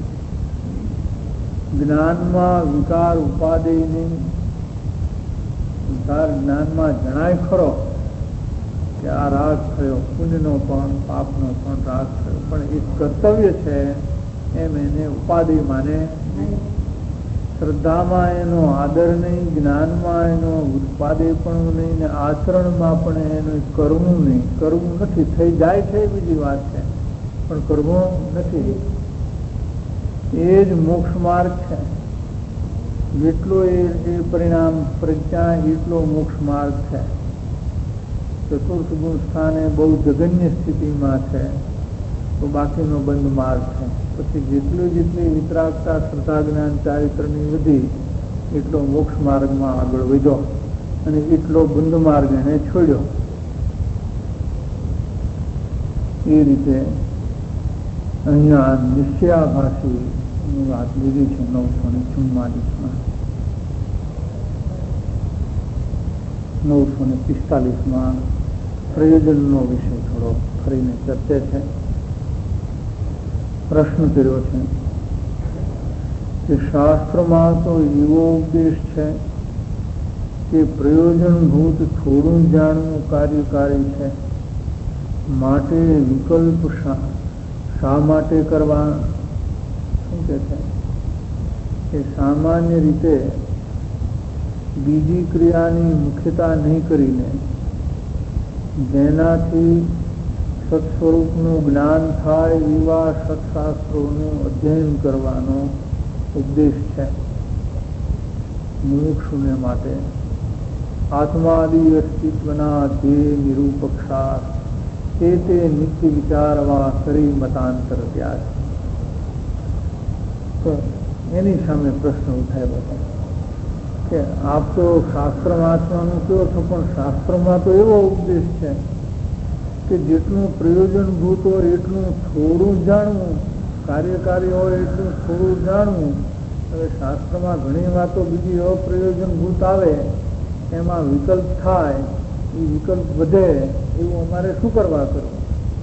જ્ઞાનમાં વિકાર ઉપાદેય નહીં. વિકાર જ્ઞાનમાં જણાય ખરો કે આ રાગ થયો, પુણ્યનો પણ પાપનો પણ રાગ થયો, પણ એક કર્તવ્ય છે એમ એને ઉપાદેય માને નહીં. શ્રદ્ધામાં એનો આદર નહીં, જ્ઞાનમાં એનો ઉપાદેય પણ નહીં, ને આચરણમાં પણ એનું કરવું નહીં. કરવું નથી, થઈ જાય છે બીજી વાત છે, પણ કરવું નથી. એ જ મોક્ષ માર્ગ છે. જેટલો એ પરિણામ પ્રજ્ઞા એટલો મોક્ષ માર્ગ છે. ચતુર્થ ગુણ સ્થાને બહુ જગન્ય સ્થિતિમાં છે તો બાકીનો બંધ માર્ગ છે. પછી જેટલી જેટલી વિતરાગતા શ્રદ્ધા જ્ઞાન ચારિત્રની વધી એટલો મોક્ષ માર્ગમાં આગળ વધ્યો અને એટલો બંધ માર્ગ એને છોડ્યો. એ રીતે અહીંયા નિશ્ચયાભાસી ની વાત લીધી છે નવસો ને ચુમ્માલીસમાં. નવસો ને પિસ્તાલીસમાં પ્રયોજનનો વિષય થોડો ફરીને ચર્ચે છે. પ્રશ્ન કર્યો છે કે શાસ્ત્રમાં તો એવો ઉપદેશ છે કે પ્રયોજનભૂત થોડું જાણવું કાર્યકારી છે, માટે વિકલ્પ શા શા માટે કરવા? શું કે છે કે સામાન્ય રીતે બીજી ક્રિયાની મુખ્યતા નહીં કરીને જેનાથી સત્સ્વરૂપનું જ્ઞાન થાય એવા સત્શાસ્ત્રોનું અધ્યયન કરવાનો ઉપદેશ છે. મુમુક્ષુને માટે આત્માદિ અસ્તિત્વના તે નિરૂપક્ષા તે તે નિત્ય વિચારવા કરી મતાંતર ત્યાગ. તો એની સામે પ્રશ્ન ઉઠાવ્યો હતો કે આપ તો શાસ્ત્ર વાંચવાનું કહો છો, પણ શાસ્ત્રમાં તો એવો ઉપદેશ છે કે જેટલું પ્રયોજનભૂત હોય એટલું થોડું જાણવું, કાર્યકારી હોય એટલું થોડું જાણવું. હવે શાસ્ત્રમાં ઘણી વાતો બીજી અપ્રયોજનભૂત આવે, એમાં વિકલ્પ થાય, એ વિકલ્પ વધે, એવું અમારે શું કરવા કરવું?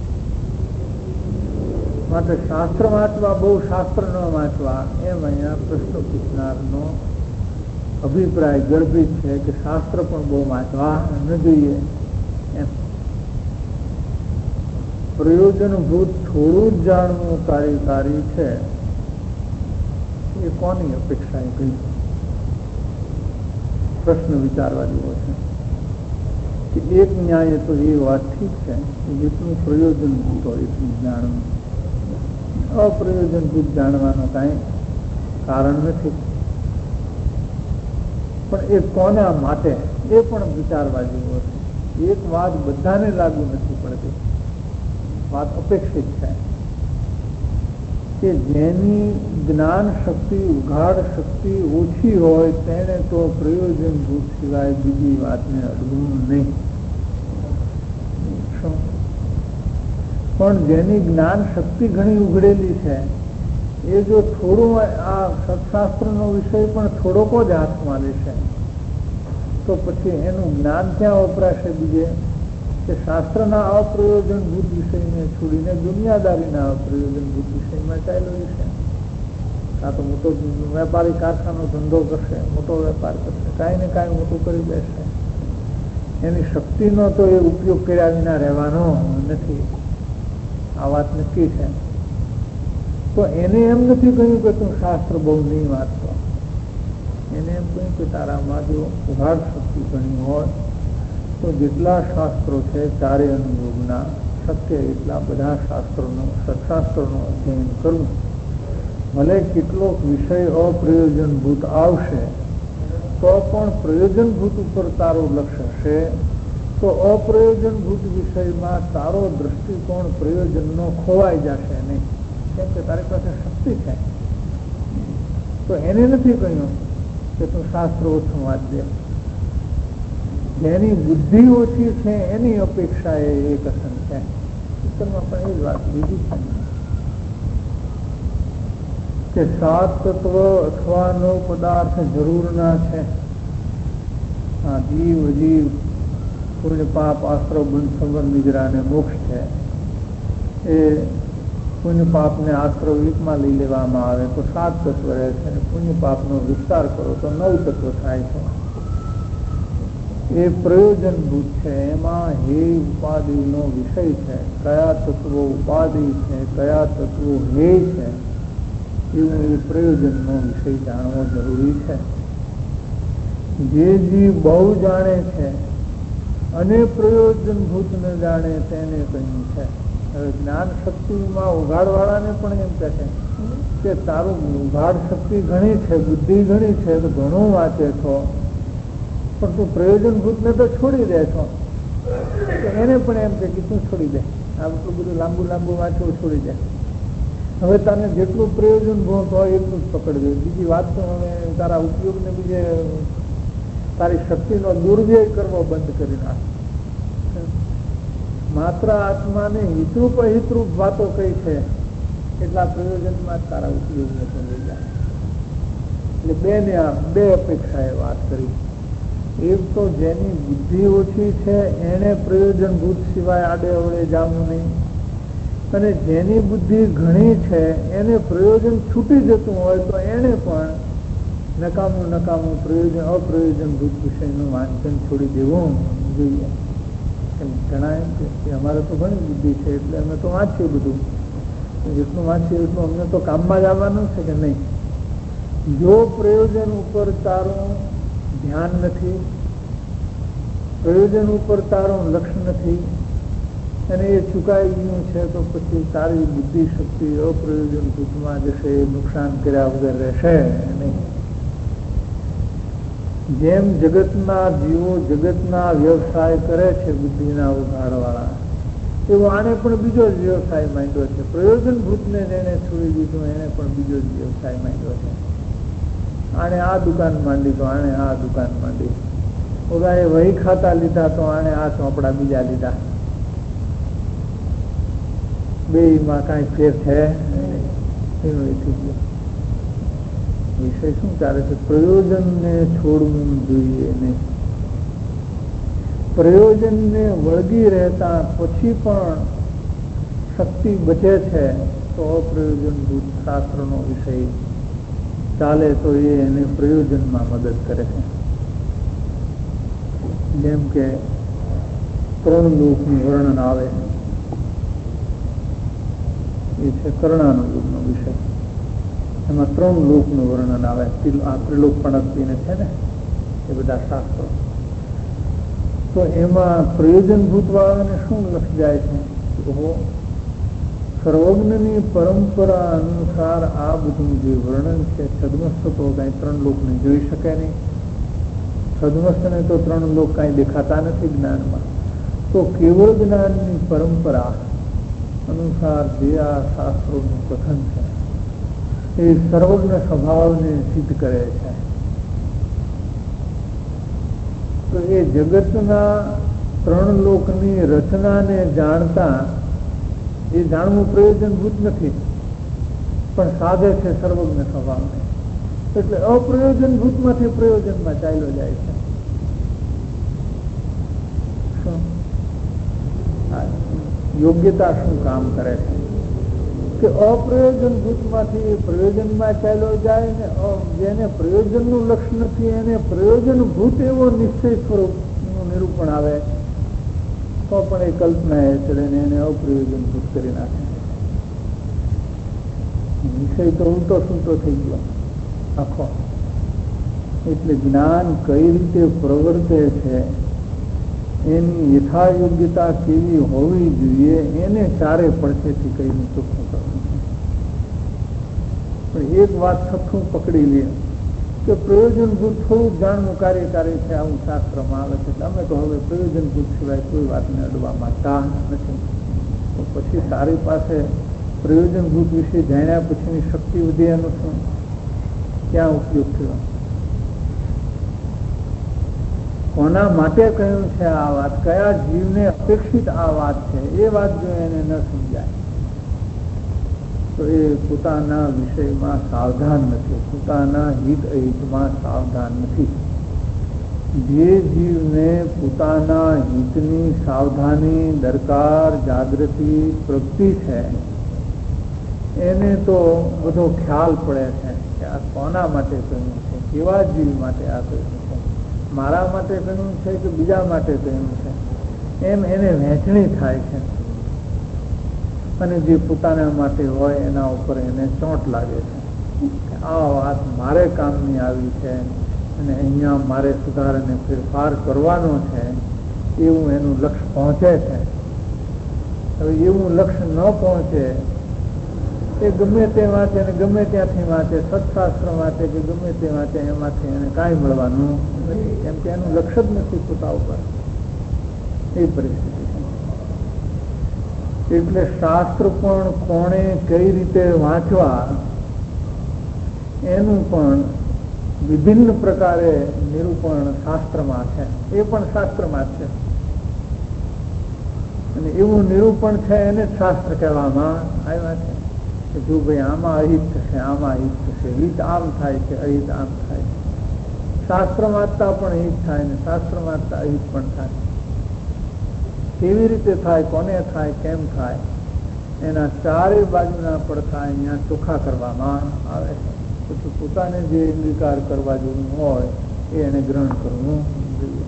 માટે શાસ્ત્ર વાંચવા બહુ શાસ્ત્ર ન વાંચવા, એમ અહીંયા પ્રશ્ન પૂછનારનો અભિપ્રાય ગર્ભિત છે કે શાસ્ત્ર પણ બહુ વાંચવા ન જોઈએ એમ. પ્રયોજનભૂત થોડું જ જાણવું કાર્યકારી છે, એ કોની અપેક્ષા એ કહી? પ્રશ્ન વિચારવા જેવો છે કે એક ન્યાય તો એ વાત ઠીક છે કે જેટલું પ્રયોજનભૂત હોય એટલું જાણવું, અપ્રયોજનભૂત જાણવાનું કાંઈ કારણ નથી. પણ એ કોના માટે એ પણ વિચારવા જેવો છે. એક વાત બધાને લાગુ નથી પડતી, વાત અપેક્ષિત છે કે જેની જ્ઞાન શક્તિ ઉઘાડ શક્તિ ઓછી હોય તેને તો પ્રયોજનભૂત સિવાય બીજી વાતને અડવું નહીં. પણ જેની જ્ઞાન શક્તિ ઘણી ઉઘડેલી છે એ જો થોડું આ સત્શાસ્ત્રનો વિષય પણ થોડોક જ હાથમાં લેશે તો પછી એનું જ્ઞાન ક્યાં વપરાશે બીજે? કે શાસ્ત્રના અપ્રયોજનભૂત વિષયને છોડીને દુનિયાદારીના અપ્રયોજનભૂત વિષયમાં ચાલ્યો છે. કાં તો મોટો વેપારી કારખાનો ધંધો કરશે, મોટો વેપાર કરશે, કાંઈ ને કાંઈ મોટું કરી બેસશે. એની શક્તિનો તો એ ઉપયોગ કર્યા વિના રહેવાનો નથી, આ વાત નક્કી છે. તો એને એમ નથી કહ્યું કે તું શાસ્ત્ર બહુ નહીં વાંચતો, એને એમ કહ્યું કે તારામાં જો ઉઘાડ શક્તિ ઘણી હોય તો જેટલા શાસ્ત્રો છે ચારે અનુયોગના શક્ય એટલા બધા શાસ્ત્રોનો સત્શાસ્ત્રોનું અધ્યયન કરવું. ભલે કેટલોક વિષય અપ્રયોજનભૂત આવશે તો પણ પ્રયોજનભૂત ઉપર તારું લક્ષ્ય હશે તો અપ્રયોજનભૂત વિષયમાં તારો દ્રષ્ટિકોણ પ્રયોજનનો ખોવાઈ જશે નહીં, કેમ કે તારી પાસે શક્તિ છે. તો એને નથી કહ્યું કે તું શાસ્ત્ર ઓછું વાંચજે. જેની બુદ્ધિ ઓછી છે એની અપેક્ષા એ કથન છે. ઉત્તરમાં પણ એ જ વાત બીજી છે કે સાત તત્વ અથવા નવ પદાર્થ જરૂરના છે. હા, જીવ અજીવ પુણ્ય પાપ આશ્રવ બંધ સંવર નિદ્રા અને મોક્ષ છે. એ પુણ્ય પાપને આશ્રવ એકમાં લઈ લેવામાં આવે તો સાત તત્વ રહે છે, અને પુણ્ય પાપનો વિસ્તાર કરો તો નવ તત્વ થાય છે. એ પ્રયોજનભૂત છે, એમાં હે ઉપાધિનો વિષય છે. કયા તત્વો ઉપાધિ છે, કયા તત્વો હે છે, એવું એ પ્રયોજનનો વિષય જાણવો જરૂરી છે. જે જીવ બહુ જાણે છે અને પ્રયોજનભૂત ન જાણે તેને કહ્યું છે. હવે જ્ઞાન શક્તિમાં ઉઘાડવાળાને પણ એમ કહે છે કે તારું ઉઘાડ શક્તિ ઘણી છે, બુદ્ધિ ઘણી છે, તો ઘણું વાંચે છો, પણ તું પ્રયોજનભૂતને તો છોડી દે છો. એને પણ એમ કે તું છોડી દે, આટલું બધું લાંબુ લાંબુ વાંચવું છોડી દે. હવે તને જેટલું પ્રયોજનભૂત હોય એટલું જ પકડજો, બીજી વાત તો હવે તારા ઉપયોગને બીજે તારી શક્તિનો દુર્વ્યય કરવો બંધ કરી નાખ. માત્ર આત્માને હિતરૂપ અહિતરૂપ વાતો કઈ છે એટલા પ્રયોજનમાં જ તારા ઉપયોગને તો લઈ જાય. એટલે બે ને આ બે અપેક્ષાએ વાત કરી. એક તો જેની બુદ્ધિ ઓછી છે એને પ્રયોજનભૂત સિવાય આડે અવળે જવું નહીં, અને જેની બુદ્ધિ ઘણી છે એને પ્રયોજન છૂટી જતું હોય તો એને પણ નકામું નકામું પ્રયોજન અપ્રયોજનભૂત વિષયનું વાંચન છોડી દેવું જોઈએ. ઘણા એમ કે અમારે તો ઘણી બુદ્ધિ છે એટલે અમે તો વાંચીએ બધું, જેટલું વાંચીએ એટલું અમને તો કામમાં જ આવવાનું છે કે નહીં. જો પ્રયોજન ઉપર તારું ધ્યાન નથી, પ્રયોજન ઉપર તારું લક્ષ્ય નથી અને એ ચુકાઈ ગયું છે તો પછી તારી બુદ્ધિ શક્તિ અપ્રયોજનભૂતમાં જશે, નુકસાન કર્યા વગર રહેશે નહીં. જેમ જગતના જીવો જગતના વ્યવસાય કરે છે બુદ્ધિના ઉઘાડવાળા, એવો આને પણ બીજો જ વ્યવસાય માંડ્યો છે. પ્રયોજનભૂતને જેને છોડી દીધું એને પણ બીજો જ વ્યવસાય માંડ્યો છે. આને આ દુકાન માંડી તો આને આ દુકાન માંડી, ઓગાએ વહી ખાતા લીધા તો આને આ ચોપડા બીજા લીધા. બેયમાં કાંઈ ફેર છે એનું એ થઈ ગયું. વિષય શું ચાલે છે? પ્રયોજનને છોડવું જોઈએ નહીં. પ્રયોજનને વળગી રહેતા પછી પણ શક્તિ બચે છે તો અપ્રયોજનભૂત શાસ્ત્રનો વિષય ચાલે તો એ એને પ્રયોજનમાં મદદ કરે છે. જેમ કે ત્રણ લોકનું વર્ણન આવે એ છે કરણાનો યુગનો વિષય. એમાં ત્રણ લોકનું વર્ણન આવે. આ ત્રિલોક પણક્તિને છે ને એ બધા શાસ્ત્રો. તો એમાં પ્રયોજનભૂત વાળાને શું લક્ષ જાય છે? તો સર્વજ્ઞની પરંપરા અનુસાર આ બધું જે વર્ણન છે, છદ્મસ્થ તો કઈ ત્રણ લોકને જોઈ શકે નહીં. છદ્મસ્થને તો ત્રણ લોક કઈ દેખાતા નથી જ્ઞાનમાં. તો કેવળ જ્ઞાનની પરંપરા અનુસાર જે આ શાસ્ત્રોનું કથન છે એ સર્વજ્ઞ સ્વભાવને સિદ્ધ કરે છે. તો એ જગતના ત્રણ લોકની રચનાને જાણતા એ જાણવું પ્રયોજનભૂત નથી, પણ સાધે છે સર્વજ્ઞ સ્વભાવને. એટલે અપ્રયોજનભૂતમાંથી પ્રયોજનમાં ચાલ્યો જાય છે. શું યોગ્યતા શું કામ કરે છે કે અપ્રયોજનભૂતમાંથી પ્રયોજનમાં ચાલ્યો જાય ને જેને પ્રયોજનનું લક્ષ્ય નથી એને પ્રયોજનભૂત એવો નિશ્ચય સ્વરૂપનું નિરૂપણ આવે તો પણ એ કલ્પના એ ચડે ને એને અપ્રયોજનભૂત કરી નાખે. વિષય તો ઊંટો સૂંટો થઈ ગયો આખો. એટલે જ્ઞાન કઈ રીતે પ્રવર્તે છે એની યથાયોગ્યતા કેવી હોવી જોઈએ એને ચારે પડખેથી કહીને ચોખ્ખું કરવું છે. પણ એક વાત સખું પકડી લે કે પ્રયોજનભૂત થોડુંક જાણવું કાર્યકારી છે આવું શાસ્ત્રમાં આવે છે. અમે તો હવે પ્રયોજનભૂત સિવાય કોઈ વાતને અડવા માંગતા નથી. તો પછી તારી પાસે પ્રયોજનભૂત વિશે જાણ્યા પછીની શક્તિ વધી એનો શું ક્યાં ઉપયોગ થયો? કોના માટે કહ્યું છે આ વાત? કયા જીવને અપેક્ષિત આ વાત છે? એ વાત જો એને ન સમજાય તો એ પોતાના વિષયમાં સાવધાન નથી, પોતાના હિત અહિતમાં સાવધાન નથી. જે જીવને પોતાના હિતની સાવધાની દરકાર જાગૃતિ પ્રગતિ છે એને તો બધો ખ્યાલ પડે છે કે આ કોના માટે કહ્યું છે, કેવા જીવ માટે આ કહ્યું છે, મારા માટે કહ્યું છે કે બીજા માટે કહ્યું છે, એમ એને વહેંચણી થાય છે. અને જે પોતાના માટે હોય એના ઉપર એને ચોંટ લાગે છે કે આ વાત મારે કામની આવી છે અને અહીંયા મારે સુધાર અને ફેરફાર કરવાનો છે એવું એનું લક્ષ્ય પહોંચે છે. હવે એવું લક્ષ્ય ન પહોંચે એ ગમે તે વાંચે અને ગમે ત્યાંથી વાંચે, સત્શાસ્ત્ર વાંચે કે ગમે તે વાંચે, એમાંથી એને કાંઈ મળવાનું નથી, કેમ કે એનું લક્ષ્ય જ નથી પોતા ઉપર. એ પરિસ્થિતિ છે. એટલે શાસ્ત્ર પણ કોણે કઈ રીતે વાંચવા એનું પણ વિભિન્ન પ્રકારે નિરૂપણ શાસ્ત્રમાં છે. એ પણ શાસ્ત્રમાં જ છે અને એવું નિરૂપણ છે એને જ શાસ્ત્ર કહેવામાં આવ્યા છે કે જો ભાઈ આમાં અહિત થશે, આમાં અહિત થશે, હિત આમ થાય છે, અહિત આમ થાય છે. શાસ્ત્ર વાંચતા પણ હિત થાય ને શાસ્ત્ર વાંચતા અહિત પણ થાય. કેવી રીતે થાય, કોને થાય, કેમ થાય, એના ચારે બાજુના પડખા અહીંયા ચોખ્ખા કરવામાં આવે છે. પછી પોતાને જે અંગીકાર કરવા જેવું હોય એ એને ગ્રહણ કરવું જોઈએ.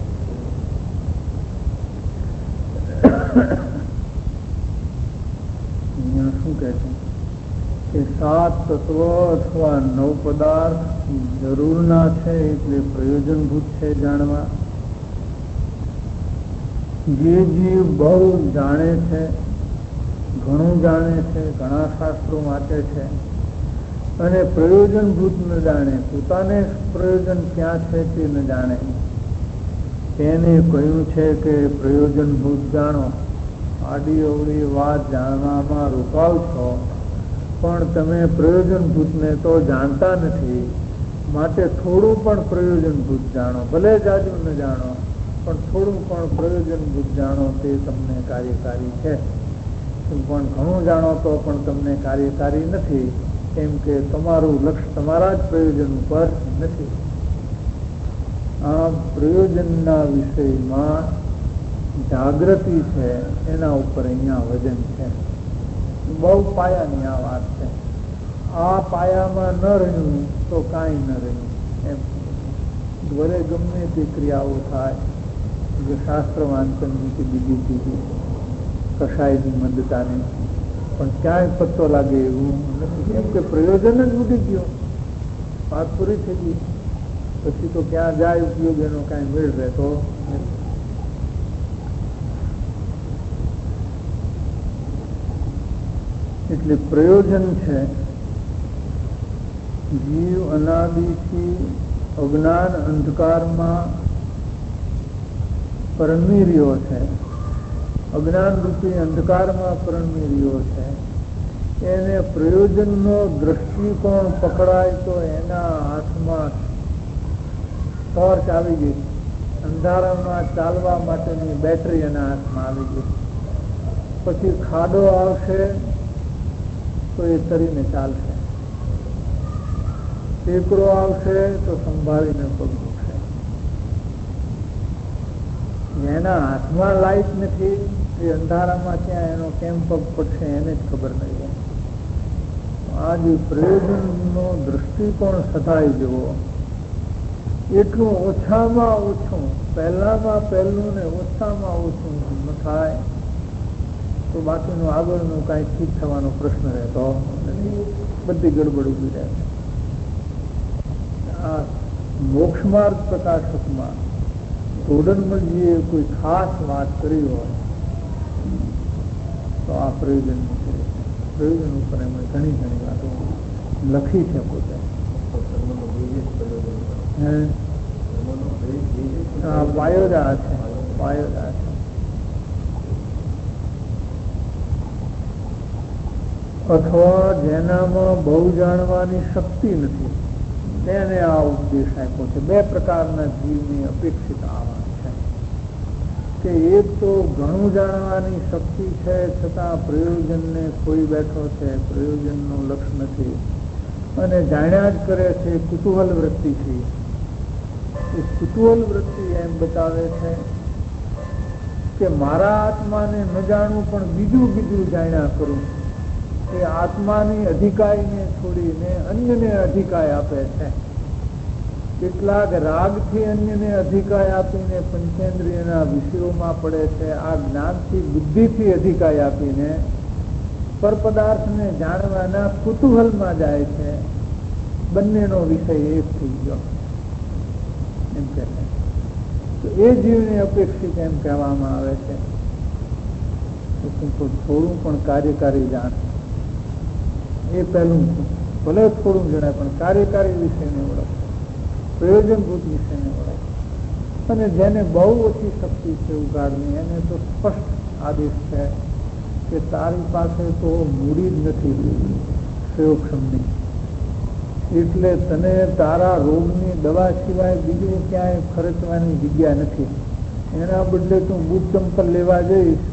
અહીંયા શું કહે છે કે સાત તત્વ અથવા નવ પદાર્થ જરૂરના છે એટલે પ્રયોજનભૂત છે જાણવા. જે જીવ બહુ જાણે છે, ઘણું જાણે છે, ઘણા શાસ્ત્રો વાંચે છે, અને પ્રયોજનભૂત ન જાણે, પોતાને પ્રયોજન ક્યાં છે તે ન જાણે, તેને કહ્યું છે કે પ્રયોજનભૂત જાણો. આડી અવળી વાત જાણવામાં રોકાવ છો, પણ તમે પ્રયોજનભૂતને તો જાણતા નથી. માટે થોડું પણ પ્રયોજનભૂત જાણો, ભલે જાજુ ન જાણો, પણ થોડું પણ પ્રયોજનભૂત જાણો તે તમને કાર્યકારી છે. પણ ઘણું જાણો તો પણ તમને કાર્યકારી નથી, કેમ કે તમારું લક્ષ્ય તમારા જ પ્રયોજન ઉપર નથી. આ પ્રયોજનના વિષયમાં જાગૃતિ છે, એના ઉપર અહીંયા વજન છે. બહુ પાયાની આ વાત છે. આ પાયામાં ન રહ્યું તો કાંઈ ન રહ્યું એમ. ઘરે ગમે તે ક્રિયાઓ થાય, જે શાસ્ત્ર વાંચનની કે બીજી બીજી કશાયની મંદતાની, પણ ક્યાંય પત્તો લાગે એવું નથી, કેમ કે પ્રયોજન જ ઉડી ગયો, વાત પૂરી થઈ ગઈ. પછી તો ક્યાં જાય ઉપયોગ એનો કાંઈ મેળ રહેતો નથી. એટલે પ્રયોજન છે, જીવ અનાદિથી અજ્ઞાન અંધકારમાં પરણમી રહ્યો છે, અજ્ઞાન રૂપી અંધકારમાં પરણમી રહ્યો છે. એને પ્રયોજનનો દ્રષ્ટિકોણ પકડાય તો એના હાથમાં ટોર્ચ આવી ગઈ, અંધારામાં ચાલવા માટેની બેટરી એના હાથમાં આવી ગઈ. પછી ખાડો આવશે તો એ તરીને ચાલશે, ટેકરો આવશે તો સંભાળીને પગ મૂકશે. એના હાથમાં લાઈટ નથી, એ અંધારામાં ત્યાં એનો કેમ પગ પડશે એને જ ખબર નહીં. આ જે પ્રયોજનનો દ્રષ્ટિકોણ સધાઈ જવો, એટલું ઓછામાં ઓછું, પહેલામાં પહેલું ને ઓછામાં ઓછું ન થાય તો બાકીનું આગળનું કાંઈ ઠીક થવાનો પ્રશ્ન રહેતો નથી, બધી ગડબડ ઉભી રહે. આ મોક્ષ માર્ગ પ્રકાશકમાં ગોડનમલજીએ કોઈ ખાસ વાત કરી હોય તો આ પ્રયોજન પ્રયોજન ઉપર એમણે ઘણી ઘણી વાતો લખી છે પોતે. પાયોદા છે, પાયોદા છે. અથવા જેનામાં બહુ જાણવાની શક્તિ નથી તેને આ ઉપદેશ આપ્યો છે. બે પ્રકારના જીવની અપેક્ષિત આવા છે કે એક તો ઘણું જાણવાની શક્તિ છે છતાં પ્રયોજનને ખોઈ બેઠો છે, પ્રયોજનનું લક્ષ્ય નથી અને જાણ્યા જ કરે છે કુતૂહલ વૃત્તિથી. એ કુતૂહલ વૃત્તિ એમ બતાવે છે કે મારા આત્માને ન જાણવું પણ બીજું બીજું જાણ્યા કરું. એ આત્માની અધિકારીને છોડીને અન્યને અધિકાય આપે છે. કેટલાક રાગથી અન્યને અધિકાય આપીને પંચેન્દ્રિયના વિષયોમાં પડે છે. આ જ્ઞાનથી બુદ્ધિથી અધિકાય આપીને પરપદાર્થને જાણવાના કુતૂહલમાં જાય છે. બંનેનો વિષય એક થઈ ગયો એમ કે તો એ જીવને અપેક્ષિત એમ કહેવામાં આવે છે. થોડું પણ કાર્યકારી જાણ, એ પહેલું ભલે થોડું જણાય પણ કાર્યકારી વિષયને ઓળખ, પ્રયોજનભૂત વિષયને ઓળખ. અને જેને બહુ ઓછી શક્તિ છે ઉગાડની એને તો સ્પષ્ટ આદેશ છે કે તારી પાસે તો મૂડી જ નથી પ્રયોગક્ષમની, એટલે તને તારા રોગની દવા સિવાય બીજું ક્યાંય ખર્ચવાની જગ્યા નથી. એના બદલે તું બૂટ ચંપલ લેવા જઈશ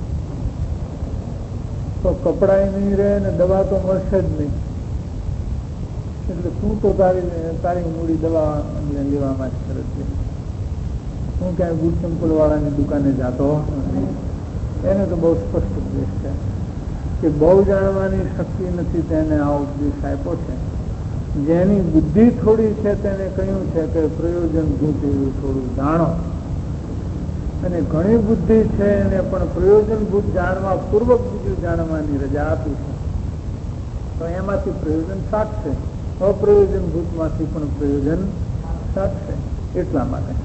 તો કપડાય નહીં રહે ને દવા તો મળશે જ નહીં. એટલે તું તો તારી તારી મૂડી દવા લેવામાં જ ખર્ચ છે. હું ક્યાંય બૂટ ચંપલ વાળાની દુકાને જાતો એને તો બહુ સ્પષ્ટ ઉપદેશ છે કે બહુ જાણવાની શક્તિ નથી તેને આ ઉપદેશ આપ્યો છે. જેની બુદ્ધિ થોડી છે તેને કહ્યું છે કે પ્રયોજન ભૂત એવું થોડું જાણો, અને ઘણી બુદ્ધિ છે એને પણ પ્રયોજનભૂત જાણવા પૂર્વક બીજું જાણવાની રજા આપી છે. તો એમાંથી પ્રયોજન સાચશે, અપ્રયોજનભૂતમાંથી પણ પ્રયોજન સાચશે. એટલા માટે